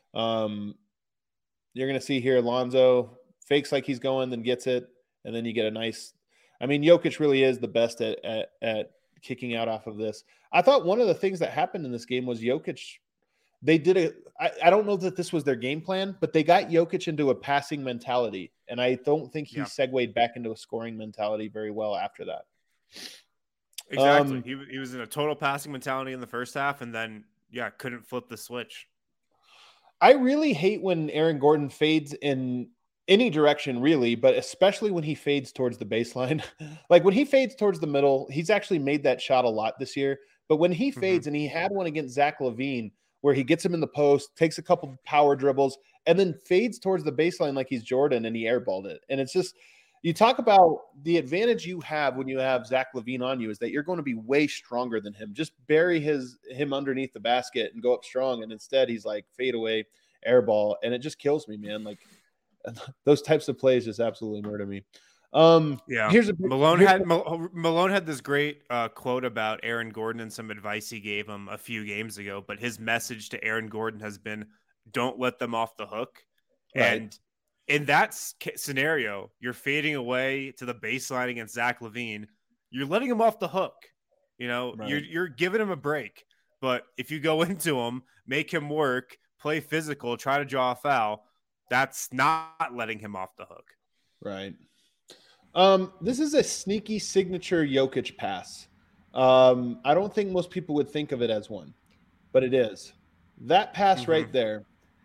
Speaker 4: You're going to see here Lonzo fakes like he's going, then gets it, and then you get a nice – Jokic really is the best at kicking out off of this. I thought one of the things that happened in this game was Jokic – they did I don't know that this was their game plan, but they got Jokic into a passing mentality, and I don't think he segued back into a scoring mentality very well after that.
Speaker 3: Exactly. He was in a total passing mentality in the first half, and then, couldn't flip the switch.
Speaker 4: I really hate when Aaron Gordon fades in any direction, really, but especially when he fades towards the baseline. Like, when he fades towards the middle, he's actually made that shot a lot this year. But when he fades, and he had one against Zach LaVine, where he gets him in the post, takes a couple power dribbles, and then fades towards the baseline like he's Jordan, and he airballed it. And it's just, you talk about the advantage you have when you have Zach LaVine on you is that you're going to be way stronger than him. Just bury him underneath the basket and go up strong. And instead he's like fade away, airball. And it just kills me, man. Like, those types of plays just absolutely murder me.
Speaker 3: Malone had this great quote about Aaron Gordon and some advice he gave him a few games ago, but his message to Aaron Gordon has been, don't let them off the hook. Right. And in that scenario, you're fading away to the baseline against Zach LaVine. You're letting him off the hook. You're giving him a break. But if you go into him, make him work, play physical, try to draw a foul, that's not letting him off the hook.
Speaker 4: Right. This is a sneaky signature Jokic pass. I don't think most people would think of it as one, but it is. That pass right there.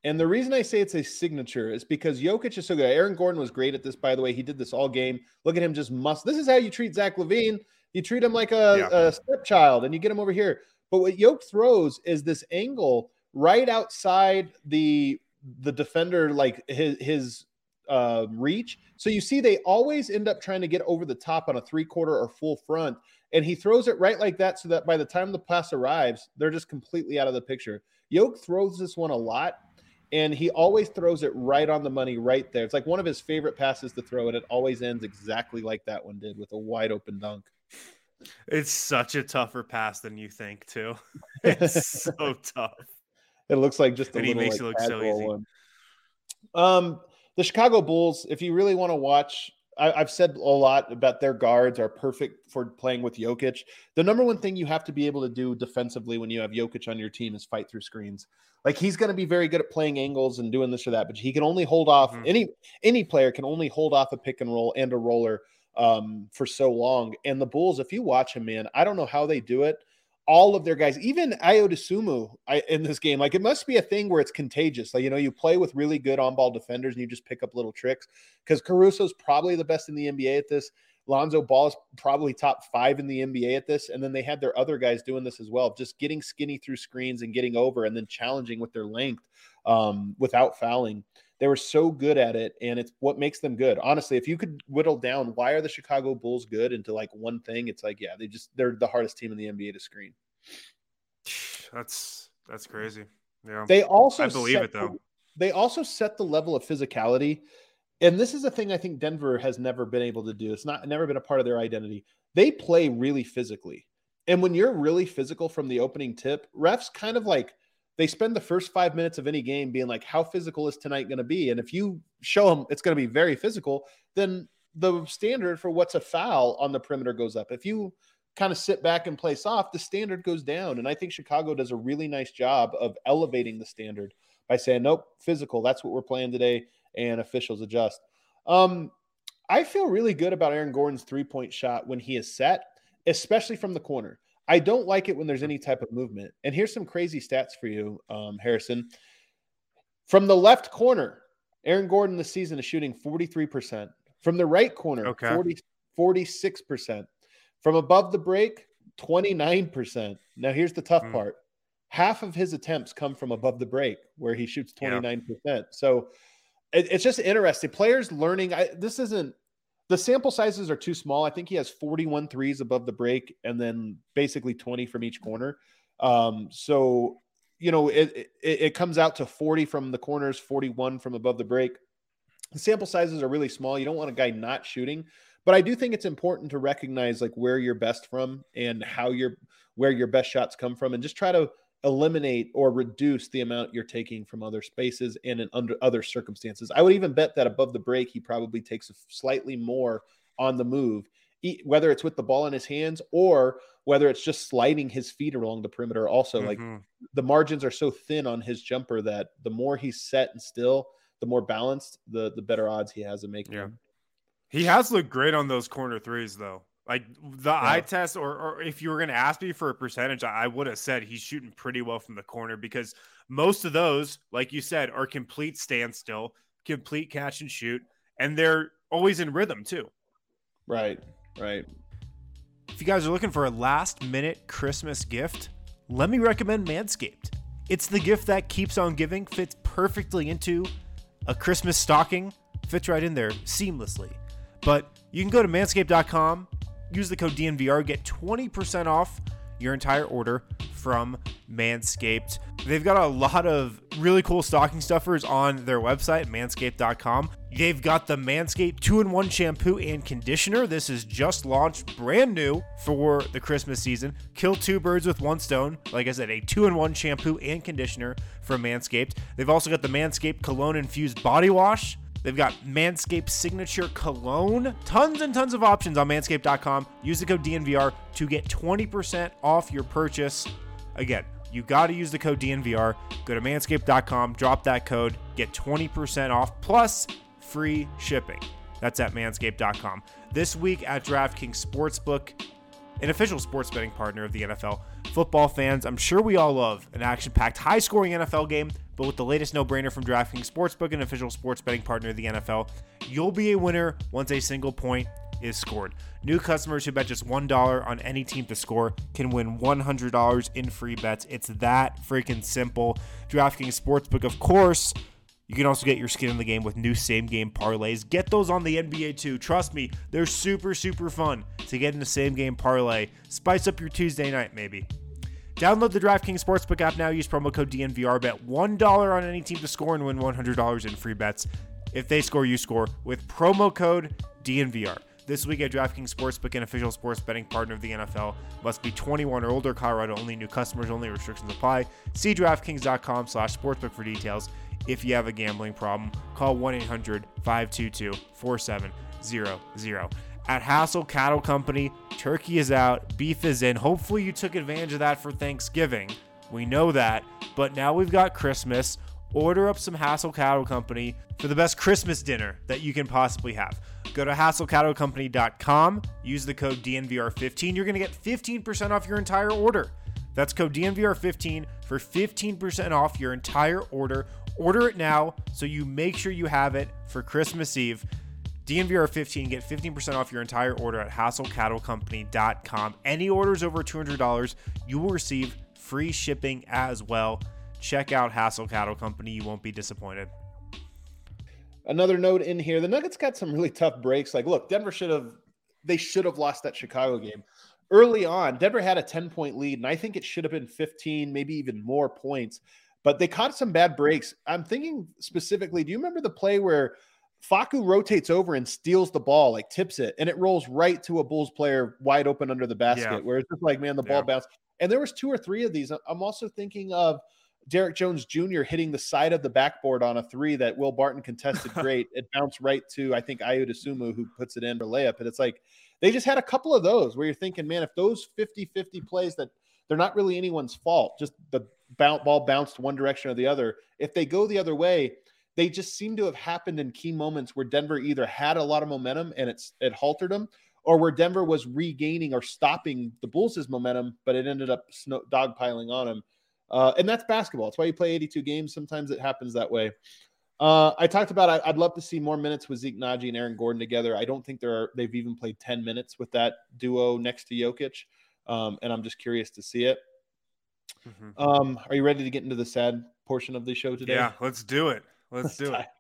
Speaker 4: And the reason I say it's a signature is because Jokic is so good. Aaron Gordon was great at this, by the way. He did this all game. Look at him just This is how you treat Zach LaVine. You treat him like a stepchild, and you get him over here. But what Jokic throws is this angle right outside the defender, like his reach. So you see they always end up trying to get over the top on a 3/4 or full front. And he throws it right like that so that by the time the pass arrives, they're just completely out of the picture. Jokic throws this one a lot, and he always throws it right on the money right there. It's like one of his favorite passes to throw, and it always ends exactly like that one did with a wide open dunk.
Speaker 3: It's such a tougher pass than you think, too. It's so tough.
Speaker 4: It looks like just a little, makes it look so easy. One. The Chicago Bulls, if you really want to watch, I've said a lot about their guards are perfect for playing with Jokic. The number one thing you have to be able to do defensively when you have Jokic on your team is fight through screens. Like, he's going to be very good at playing angles and doing this or that, but he can only hold off any player can only hold off a pick and roll and a roller for so long. And the Bulls, if you watch him, man, I don't know how they do it. All of their guys, even Ayo Dosunmu in this game, like, it must be a thing where it's contagious. Like, you play with really good on-ball defenders and you just pick up little tricks, because Caruso's probably the best in the NBA at this. Lonzo Ball is probably top 5 in the NBA at this. And then they had their other guys doing this as well, just getting skinny through screens and getting over and then challenging with their length without fouling. They were so good at it, and it's what makes them good. Honestly, if you could whittle down why are the Chicago Bulls good into like one thing, it's like, they're the hardest team in the NBA to screen.
Speaker 3: That's crazy. Yeah.
Speaker 4: They also
Speaker 3: I believe it though.
Speaker 4: They also set the level of physicality. And this is a thing I think Denver has never been able to do. It's never been a part of their identity. They play really physically. And when you're really physical from the opening tip, refs kind of like, they spend the first 5 minutes of any game being like, how physical is tonight going to be? And if you show them it's going to be very physical, then the standard for what's a foul on the perimeter goes up. If you kind of sit back and play soft, the standard goes down. And I think Chicago does a really nice job of elevating the standard by saying, nope, physical, that's what we're playing today, and officials adjust. I feel really good about Aaron Gordon's three-point shot when he is set, especially from the corner. I don't like it when there's any type of movement. And here's some crazy stats for you, Harrison. From the left corner, Aaron Gordon this season is shooting 43%. From the right corner, 46%. From above the break, 29%. Now, here's the tough part. Half of his attempts come from above the break, where he shoots 29%. Yeah. So it's just interesting. Players learning. The sample sizes are too small. I think he has 41 threes above the break and then basically 20 from each corner. So, it comes out to 40 from the corners, 41 from above the break. The sample sizes are really small. You don't want a guy not shooting, but I do think it's important to recognize like where you're best from and where your best shots come from, and just try to eliminate or reduce the amount you're taking from other spaces and in under other circumstances. I would even bet that above the break, he probably takes slightly more on the move, whether it's with the ball in his hands or whether it's just sliding his feet along the perimeter. Also, like, the margins are so thin on his jumper that the more he's set and still, the more balanced, the better odds he has of making them.
Speaker 3: He has looked great on those corner threes, though. Like the eye test, or if you were going to ask me for a percentage, I would have said he's shooting pretty well from the corner, because most of those, like you said, are complete standstill, complete catch and shoot, and they're always in rhythm too.
Speaker 4: Right.
Speaker 3: If you guys are looking for a last-minute Christmas gift, let me recommend Manscaped. It's the gift that keeps on giving, fits perfectly into a Christmas stocking, fits right in there seamlessly. But you can go to manscaped.com, use the code DNVR, get 20% off your entire order from Manscaped. They've got a lot of really cool stocking stuffers on their website, manscaped.com. They've got the Manscaped 2-in-1 shampoo and conditioner. This is just launched brand new for the Christmas season. Kill two birds with one stone. Like I said, a 2-in-1 shampoo and conditioner from Manscaped. They've also got the Manscaped Cologne Infused Body Wash. They've got Manscaped Signature Cologne. Tons and tons of options on manscaped.com. Use the code DNVR to get 20% off your purchase. Again, you got to use the code DNVR. Go to manscaped.com, drop that code, get 20% off plus free shipping. That's at manscaped.com. This week at DraftKings Sportsbook, an official sports betting partner of the NFL. Football fans, I'm sure we all love an action-packed, high-scoring NFL game, but with the latest no-brainer from DraftKings Sportsbook, an official sports betting partner of the NFL, you'll be a winner once a single point is scored. New customers who bet just $1 on any team to score can win $100 in free bets. It's that freaking simple. DraftKings Sportsbook, of course. You can also get your skin in the game with new same-game parlays. Get those on the NBA too. Trust me, they're super, super fun to get in the same-game parlay. Spice up your Tuesday night, maybe. Download the DraftKings Sportsbook app now. Use promo code DNVR. Bet $1 on any team to score and win $100 in free bets. If they score, you score with promo code DNVR. This week at DraftKings Sportsbook, an official sports betting partner of the NFL. Must be 21 or older. Colorado only. New customers only. Restrictions apply. See DraftKings.com/sportsbook for details. If you have a gambling problem, call 1-800-522-4700. At Hassel Cattle Company, turkey is out, beef is in. Hopefully you took advantage of that for Thanksgiving. We know that. But now we've got Christmas. Order up some Hassel Cattle Company for the best Christmas dinner that you can possibly have. Go to HassleCattleCompany.com. Use the code DNVR15. You're going to get 15% off your entire order. That's code DNVR15 for 15% off your entire order. Order it now so you make sure you have it for Christmas Eve. DNVR15, get 15% off your entire order at HassleCattleCompany.com. Any orders over $200, you will receive free shipping as well. Check out Hassel Cattle Company. You won't be disappointed.
Speaker 4: Another note in here, the Nuggets got some really tough breaks. Like, look, Denver should have lost that Chicago game. Early on, Denver had a 10-point lead, and I think it should have been 15, maybe even more points. But they caught some bad breaks. I'm thinking specifically, do you remember the play where Facu rotates over and steals the ball, like tips it, and it rolls right to a Bulls player wide open under the basket, where it's just like, man, the ball bounced. And there was 2 or 3 of these. I'm also thinking of Derek Jones Jr. hitting the side of the backboard on a 3 that Will Barton contested great. It bounced right to, I think, Ayo Dosunmu, who puts it in for layup. And it's like, they just had a couple of those where you're thinking, man, if those 50-50 plays that they're not really anyone's fault, just the ball bounced one direction or the other. If they go the other way, they just seem to have happened in key moments where Denver either had a lot of momentum and it haltered them, or where Denver was regaining or stopping the Bulls' momentum, but it ended up dogpiling on them. And that's basketball. It's why you play 82 games. Sometimes it happens that way. I talked about I'd love to see more minutes with Zeke Naji and Aaron Gordon together. I don't think they've even played 10 minutes with that duo next to Jokic, and I'm just curious to see it. Mm-hmm. Are you ready to get into the sad portion of the show today?
Speaker 3: Yeah, let's do it. Let's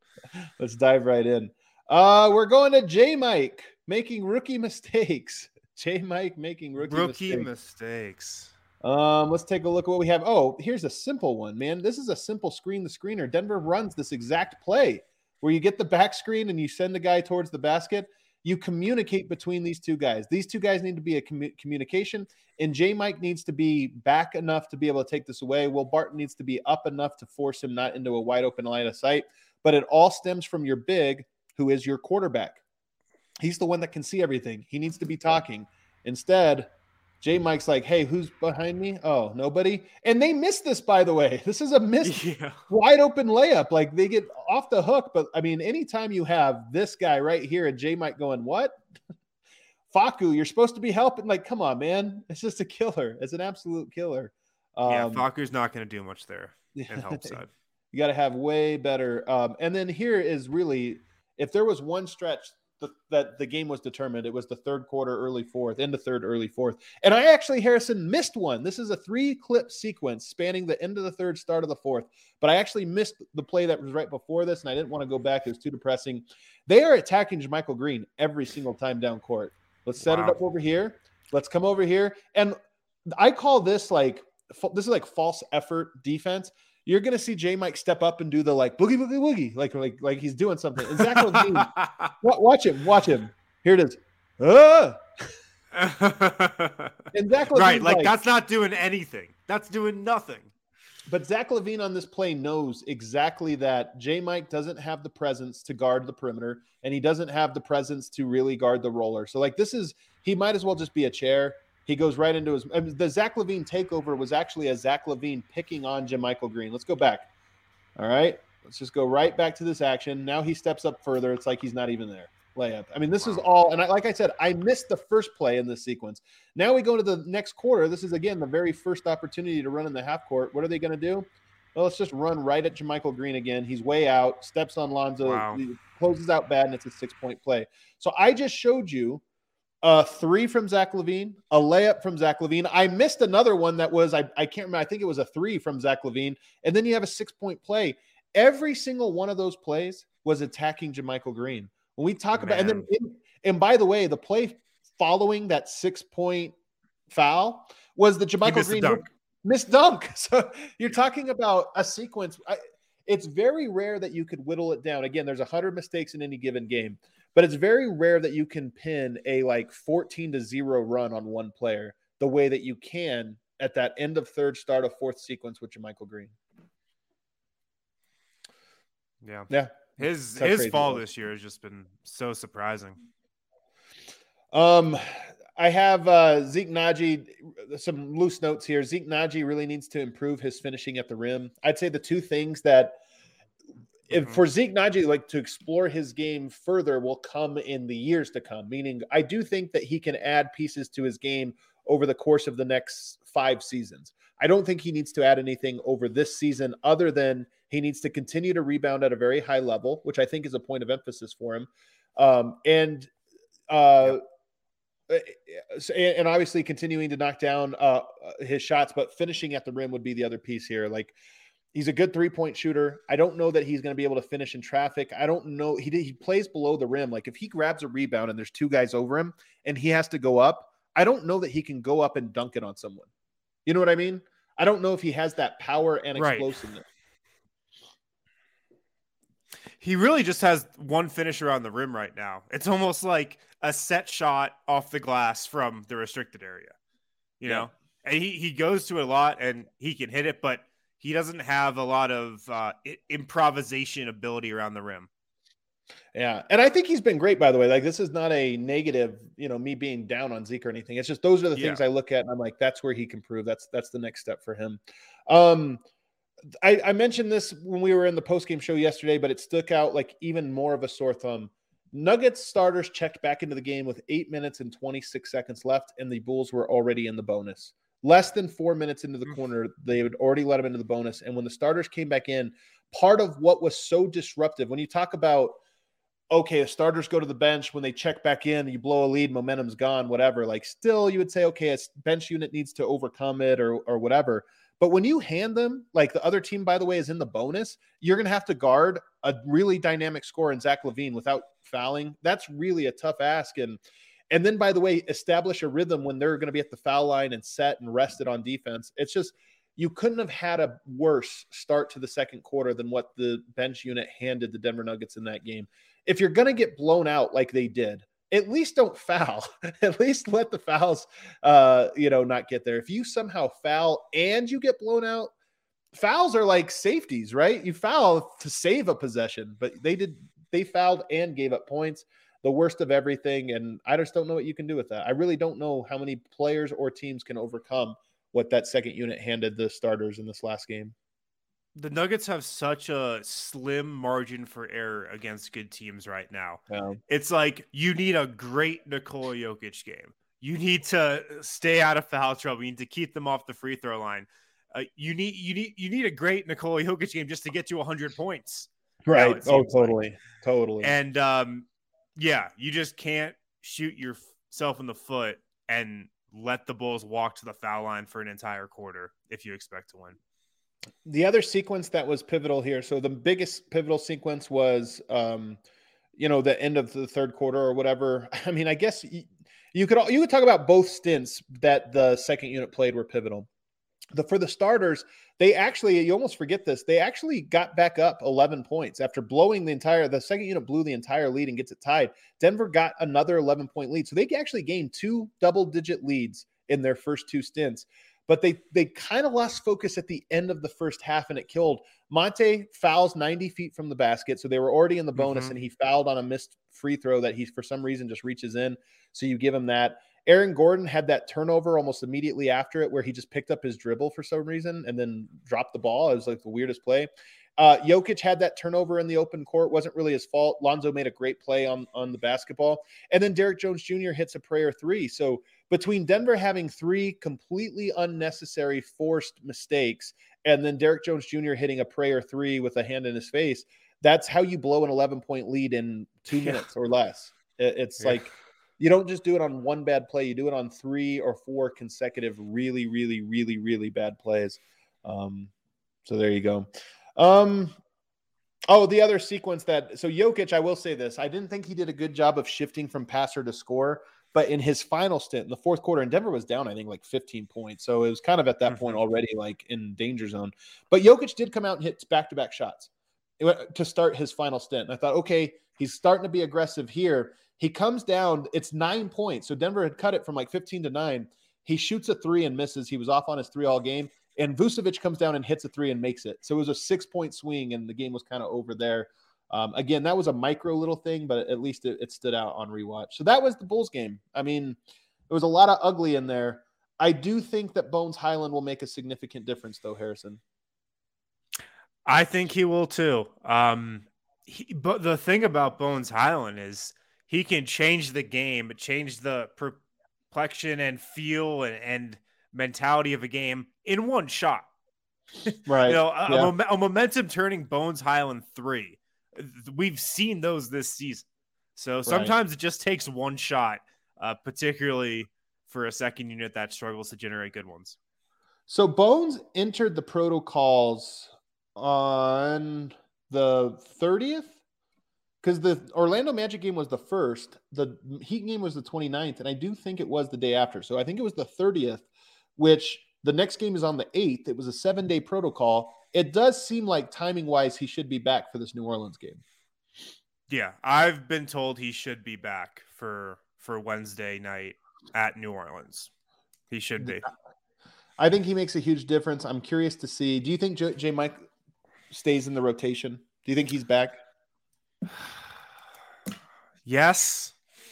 Speaker 4: dive right in. We're going to J-Mike making rookie mistakes. J-Mike making rookie mistakes. Let's take a look at what we have. Oh, here's a simple one, man. This is a simple screener. Denver runs this exact play where you get the back screen and you send the guy towards the basket. You communicate between these two guys. These two guys need to be a communication, and J-Mike needs to be back enough to be able to take this away. Will Barton needs to be up enough to force him not into a wide open line of sight. But it all stems from your big, who is your quarterback. He's the one that can see everything. He needs to be talking. Instead, J-Mike's like, hey, who's behind me? Oh, nobody. And they missed this, by the way. This is a missed wide open layup. Like, they get off the hook. But, I mean, anytime you have this guy right here and J-Mike going, what? Facu, you're supposed to be helping. Like, come on, man. It's just a killer. It's an absolute killer.
Speaker 3: Facu's not going to do much there in help side.
Speaker 4: You got to have way better. And then here is really, if there was one stretch that the game was determined, it was the third quarter, early fourth, end of third, early fourth. And I actually, Harrison, missed one. This is a 3-clip sequence spanning the end of the third, start of the fourth. But I actually missed the play that was right before this, and I didn't want to go back. It was too depressing. They are attacking JaMychal Green every single time down court. Let's set it up over here. Let's come over here. And I call this this is like false effort defense. You're going to see J-Mike step up and do the boogie, boogie, boogie, like he's doing something. And Zach LaVine, watch him. Here it is. And Zach LaVine,
Speaker 3: right, that's not doing anything. That's doing nothing.
Speaker 4: But Zach LaVine on this play knows exactly that J-Mike doesn't have the presence to guard the perimeter, and he doesn't have the presence to really guard the roller. So he might as well just be a chair. He goes right into the Zach LaVine takeover was actually a Zach LaVine picking on JaMychal Green. Let's go back. All right. Let's just go right back to this action. Now he steps up further. It's like he's not even there. Layup. I mean, this is all, and like I said, I missed the first play in this sequence. Now we go to the next quarter. This is, again, the very first opportunity to run in the half court. What are they going to do? Well, let's just run right at JaMychal Green again. He's way out, steps on Lonzo,
Speaker 3: Wow.
Speaker 4: closes out bad, and it's a 6-point play. So I just showed you a 3 from Zach LaVine, a layup from Zach LaVine. I missed another one that was, I can't remember, I think it was a 3 from Zach LaVine, and then you have a 6-point play. Every single one of those plays was attacking JaMychal Green. When we talk about, and by the way, the play following that 6-point foul was the JaMychal Green missed dunk. So you're talking about a sequence. It's very rare that you could whittle it down. Again, there's 100 mistakes in any given game, but it's very rare that you can pin a 14-0 run on one player the way that you can at that end of third, start of fourth sequence with JaMychal Green.
Speaker 3: Yeah. His fall this year has just been so surprising.
Speaker 4: I have Zeke Naji, some loose notes here. Zeke Naji really needs to improve his finishing at the rim. I'd say the two things that for Zeke Naji, to explore his game further will come in the years to come, meaning I do think that he can add pieces to his game over the course of the next 5 seasons. I don't think he needs to add anything over this season other than he needs to continue to rebound at a very high level, which I think is a point of emphasis for him. And obviously continuing to knock down his shots, but finishing at the rim would be the other piece here. He's a good 3-point shooter. I don't know that he's going to be able to finish in traffic. I don't know. He plays below the rim. If he grabs a rebound and there's 2 guys over him and he has to go up, I don't know that he can go up and dunk it on someone. You know what I mean? I don't know if he has that power and explosiveness.
Speaker 3: He really just has one finisher on the rim right now. It's almost like a set shot off the glass from the restricted area, you know, and he goes to it a lot and he can hit it, but he doesn't have a lot of improvisation ability around the rim.
Speaker 4: Yeah. And I think he's been great, by the way. This is not a negative, me being down on Zeke or anything. It's just, those are the things I look at and I'm like, that's where he can prove. That's the next step for him. I mentioned this when we were in the postgame show yesterday, but it stuck out even more of a sore thumb. Nuggets starters checked back into the game with 8 minutes and 26 seconds left, and the Bulls were already in the bonus. Less than 4 minutes into the corner, they had already let them into the bonus. And when the starters came back in, part of what was so disruptive, when you talk about, okay, the starters go to the bench, when they check back in, you blow a lead, momentum's gone, whatever. Still, you would say, okay, a bench unit needs to overcome it or whatever. But when you hand them, the other team, by the way, is in the bonus, you're going to have to guard a really dynamic scorer in Zach LaVine without fouling. That's really a tough ask. And then, by the way, establish a rhythm when they're going to be at the foul line and set and rested on defense. It's just, you couldn't have had a worse start to the second quarter than what the bench unit handed the Denver Nuggets in that game. If you're going to get blown out like they did, at least don't foul. At least let the fouls, not get there. If you somehow foul and you get blown out, fouls are like safeties, right? You foul to save a possession, but they fouled and gave up points, the worst of everything. And I just don't know what you can do with that. I really don't know how many players or teams can overcome what that second unit handed the starters in this last game.
Speaker 3: The Nuggets have such a slim margin for error against good teams right now.
Speaker 4: Yeah.
Speaker 3: It's you need a great Nikola Jokic game. You need to stay out of foul trouble. You need to keep them off the free throw line. You need a great Nikola Jokic game just to get to 100 points.
Speaker 4: Right. Oh, totally. Totally.
Speaker 3: And you just can't shoot yourself in the foot and let the Bulls walk to the foul line for an entire quarter if you expect to win.
Speaker 4: The other sequence that was pivotal here. So the biggest pivotal sequence was, the end of the third quarter or whatever. I mean, I guess you could talk about both stints that the second unit played were pivotal. For the starters, you almost forget this. They actually got back up 11 points after blowing the second unit blew the entire lead and gets it tied. Denver got another 11-point lead. So they actually gained 2 double-digit leads in their first 2 stints. But they kind of lost focus at the end of the first half, and it killed. Monte fouls 90 feet from the basket, so they were already in the bonus, and he fouled on a missed free throw that he, for some reason, just reaches in. So you give him that. Aaron Gordon had that turnover almost immediately after it where he just picked up his dribble for some reason and then dropped the ball. It was the weirdest play. Jokic had that turnover in the open court. Wasn't really his fault. Lonzo made a great play on the basketball. And then Derrick Jones Jr. hits a prayer 3. So between Denver having 3 completely unnecessary forced mistakes and then Derek Jones Jr. hitting a prayer three with a hand in his face. That's how you blow an 11-point lead in 2 minutes or less. It's like you don't just do it on one bad play. You do it on 3 or 4 consecutive really, really, really, really bad plays. So there you go. The other sequence so Jokic, I will say this. I didn't think he did a good job of shifting from passer to scorer, but in his final stint in the fourth quarter, and Denver was down, I think, like 15 points. So it was kind of at that point already like in danger zone. But Jokic did come out and hit back-to-back shots to start his final stint. And I thought, okay, he's starting to be aggressive here. He comes down, it's 9 points. So Denver had cut it from like 15-9. He shoots a 3 and misses. He was off on his 3 all game. And Vucevic comes down and hits a 3 and makes it. So it was a 6-point swing, and the game was kind of over there. Again, that was a micro little thing, but at least it stood out on rewatch. So that was the Bulls game. I mean, there was a lot of ugly in there. I do think that Bones Highland will make a significant difference, though, Harrison.
Speaker 3: I think he will too. But the thing about Bones Highland is he can change the game, change the complexion and feel and mentality of a game in one shot.
Speaker 4: Right.
Speaker 3: A momentum turning Bones Highland 3. We've seen those this season. So sometimes it just takes one shot, particularly for a second unit that struggles to generate good ones.
Speaker 4: So Bones entered the protocols on the 30th because the Orlando Magic game was the 1st. The Heat game was the 29th, and I do think it was the day after. So I think it was the 30th, which the next game is on the 8th. It was a 7-day protocol. It does seem like timing-wise he should be back for this New Orleans game.
Speaker 3: Yeah, I've been told he should be back for Wednesday night at New Orleans. He should be.
Speaker 4: I think he makes a huge difference. I'm curious to see. Do you think J. Mike stays in the rotation? Do you think he's back?
Speaker 3: Yes.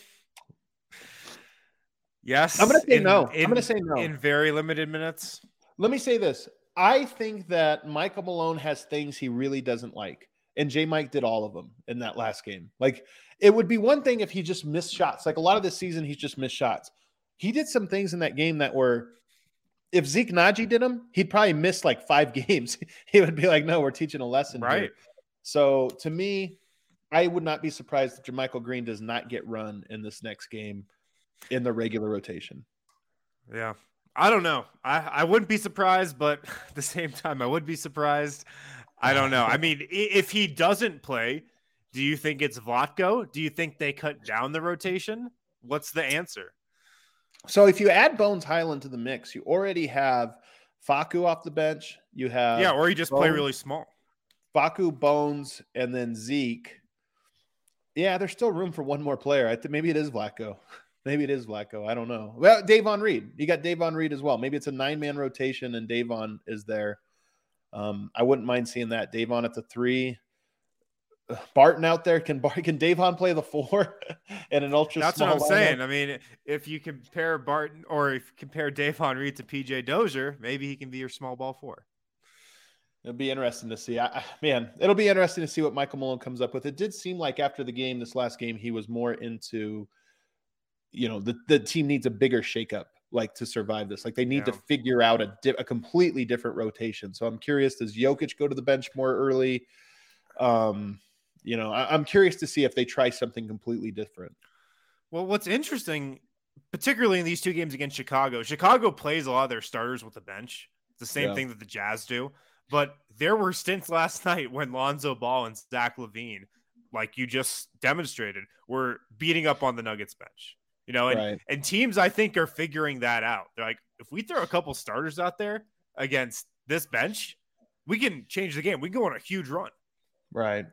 Speaker 4: I'm going to say no. I'm going to say no.
Speaker 3: In very limited minutes.
Speaker 4: Let me say this. I think that Michael Malone has things he really doesn't like. And J. Mike did all of them in that last game. Like, it would be one thing if he just missed shots. Like, a lot of this season, he's just missed shots. He did some things in that game that were, if Zeke Naji did them, he'd probably miss like 5 games. He would be like, no, we're teaching a lesson.
Speaker 3: Right.
Speaker 4: Here. So, to me, I would not be surprised if JaMychal Green does not get run in this next game in the regular rotation.
Speaker 3: Yeah. I don't know. I wouldn't be surprised, but at the same time, I would be surprised. I don't know. I mean, if he doesn't play, do you think it's Vlatko? Do you think they cut down the rotation? What's the answer?
Speaker 4: So if you add Bones Highland to the mix, you already have Facu off the bench. You have
Speaker 3: or you just play really small.
Speaker 4: Facu, Bones, and then Zeke. Yeah, there's still room for one more player. I think maybe it is Vlatko. Maybe it is Vlatko. I don't know. Well, Davon Reed. You got Davon Reed as well. Maybe it's a 9-man rotation and Davon is there. I wouldn't mind seeing that. Davon at the 3. Barton out there. Can Davon play the 4 and an ultra
Speaker 3: That's
Speaker 4: small
Speaker 3: what I'm
Speaker 4: lineup?
Speaker 3: saying. I mean, if you compare Barton or if you compare Davon Reed to PJ Dozier, maybe he can be your small ball 4.
Speaker 4: It'll be interesting to see. It'll be interesting to see what Michael Malone comes up with. It did seem like after the game, this last game, he was more into – the team needs a bigger shakeup, like to survive this. Like they need to figure out a completely different rotation. So I'm curious, does Jokic go to the bench more early? I'm curious to see if they try something completely different.
Speaker 3: Well, what's interesting, particularly in these 2 games against Chicago plays a lot of their starters with the bench. It's the same thing that the Jazz do. But there were stints last night when Lonzo Ball and Zach LaVine, like you just demonstrated, were beating up on the Nuggets bench. And teams, I think, are figuring that out. They're like, if we throw a couple starters out there against this bench, we can change the game. We can go on a huge run.
Speaker 4: Right.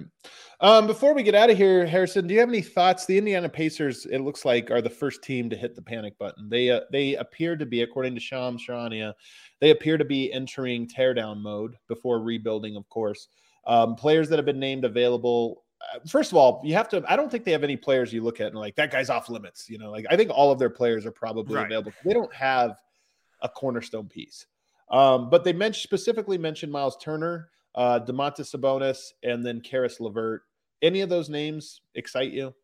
Speaker 4: Before we get out of here, Harrison, do you have any thoughts? The Indiana Pacers, it looks like, are the first team to hit the panic button. They appear to be, according to Shams Charania, they appear to be entering teardown mode before rebuilding, of course. Players that have been named available. First of all, I don't think they have any players you look at and like, that guy's off limits. I think all of their players are probably available. They don't have a cornerstone piece. But they specifically mentioned Miles Turner, Domantas Sabonis, and then Karis LeVert. Any of those names excite you?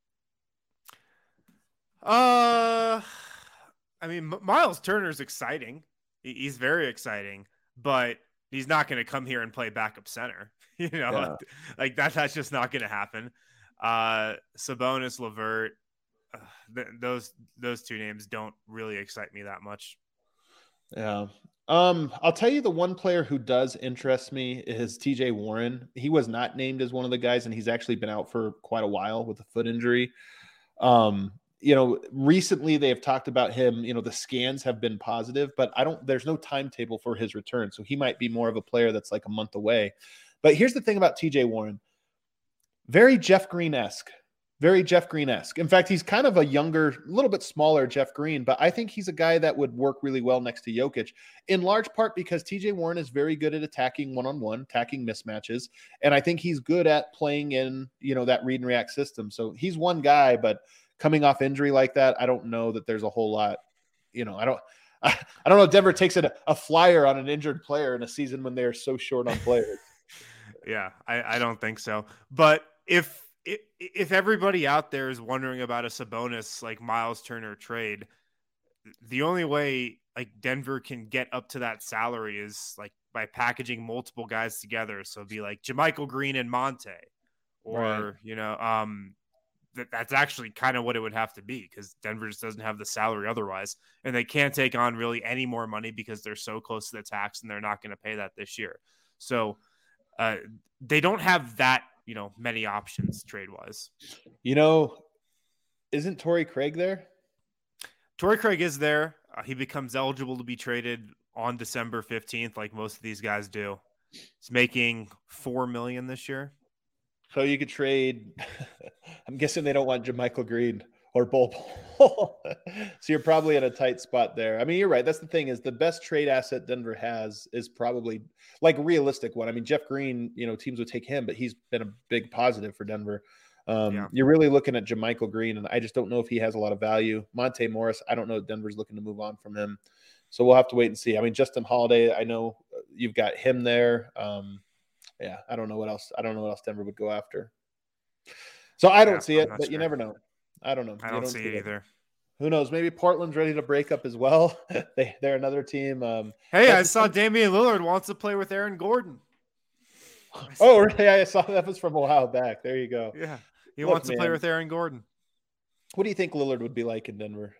Speaker 3: I mean, Miles Turner is exciting. He's very exciting, but He's not going to come here and play backup center. Like that's just not going to happen. Sabonis, LeVert, those two names don't really excite me that much.
Speaker 4: Yeah. I'll tell you the one player who does interest me is TJ Warren. He was not named as one of the guys, and he's actually been out for quite a while with a foot injury. Recently they have talked about him, the scans have been positive, but there's no timetable for his return. So he might be more of a player that's like a month away. But here's the thing about TJ Warren. Very Jeff Green-esque. Very Jeff Green-esque. In fact, he's kind of a younger, a little bit smaller Jeff Green, but I think he's a guy that would work really well next to Jokic, in large part because TJ Warren is very good at attacking one-on-one, attacking mismatches, and I think he's good at playing in, that read and react system. So he's one guy, but coming off injury like that, I don't know that there's a whole lot, I don't know if Denver takes a flyer on an injured player in a season when they're so short on players.
Speaker 3: Yeah, I don't think so. But if everybody out there is wondering about a Sabonis like Miles Turner trade, the only way like Denver can get up to that salary is like by packaging multiple guys together. So it'd be like JaMychal Green and Monte, or right. That's actually kind of what it would have to be, because Denver just doesn't have the salary otherwise, and they can't take on really any more money because they're so close to the tax, and they're not going to pay that this year. So they don't have that, many options trade wise.
Speaker 4: Isn't Torrey Craig there?
Speaker 3: Torrey Craig is there. He becomes eligible to be traded on December 15th, like most of these guys do. He's making $4 million this year.
Speaker 4: So you could trade. I'm guessing they don't want JaMychal Green or Bol Bol. So you're probably in a tight spot there. I mean, you're right. That's the thing, is the best trade asset Denver has is probably like a realistic one. I mean, Jeff Green, teams would take him, but he's been a big positive for Denver. You're really looking at JaMychal Green, and I just don't know if he has a lot of value. Monte Morris, I don't know if Denver's looking to move on from him. So we'll have to wait and see. I mean, Justin Holiday, I know you've got him there. Yeah, I don't know what else Denver would go after. So I don't see it, but you never know. I don't know.
Speaker 3: I don't see it either.
Speaker 4: Who knows? Maybe Portland's ready to break up as well. They're another team.
Speaker 3: I saw Damian Lillard wants to play with Aaron Gordon.
Speaker 4: Oh, yeah, I saw that was from a while back. There you go.
Speaker 3: Yeah, he wants to play with Aaron Gordon.
Speaker 4: What do you think Lillard would be like in Denver?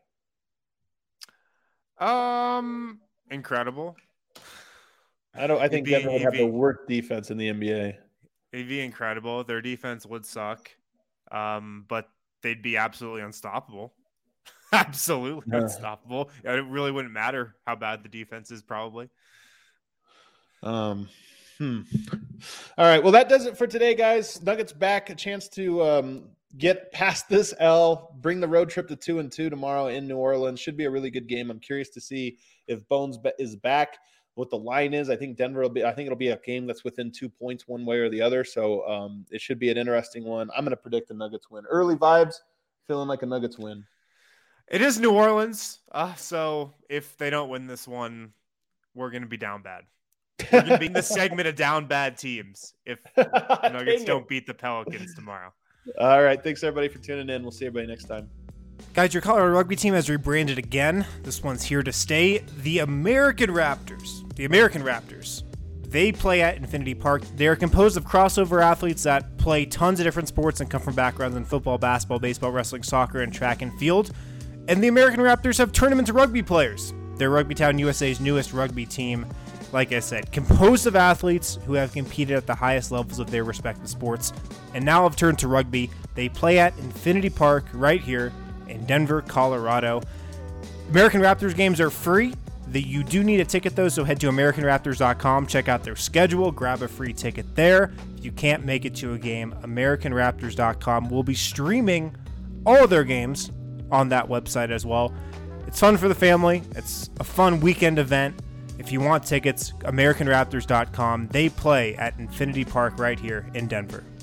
Speaker 3: Incredible.
Speaker 4: I think Denver would have the worst defense in the NBA.
Speaker 3: It'd be incredible. Their defense would suck, but they'd be absolutely unstoppable. Absolutely unstoppable. It really wouldn't matter how bad the defense is, probably.
Speaker 4: All right. Well, that does it for today, guys. Nuggets back, a chance to get past this L, bring the road trip to 2-2 tomorrow in New Orleans. Should be a really good game. I'm curious to see if Bones is back, what the line is. I think it'll be a game that's within 2 points one way or the other. So it should be an interesting one. I'm going to predict the Nuggets win. Early vibes, feeling like a Nuggets win.
Speaker 3: It is New Orleans. So if they don't win this one, we're going to be down bad. We're going to be in the segment of down bad teams if the Nuggets don't beat the Pelicans tomorrow.
Speaker 4: All right. Thanks, everybody, for tuning in. We'll see everybody next time.
Speaker 3: Guys, your Colorado rugby team has rebranded again. This one's here to stay. The American Raptors. They play at Infinity Park. They are composed of crossover athletes that play tons of different sports and come from backgrounds in football, basketball, baseball, wrestling, soccer, and track and field. And the American Raptors have turned them into rugby players. They're Rugby Town USA's newest rugby team. Like I said, composed of athletes who have competed at the highest levels of their respective sports and now have turned to rugby. They play at Infinity Park right here in Denver, Colorado. American Raptors games are free. You do need a ticket, though, so head to AmericanRaptors.com, check out their schedule, grab a free ticket there. If you can't make it to a game, AmericanRaptors.com will be streaming all of their games on that website as well. It's fun for the family. It's a fun weekend event. If you want tickets, AmericanRaptors.com. They play at Infinity Park right here in Denver.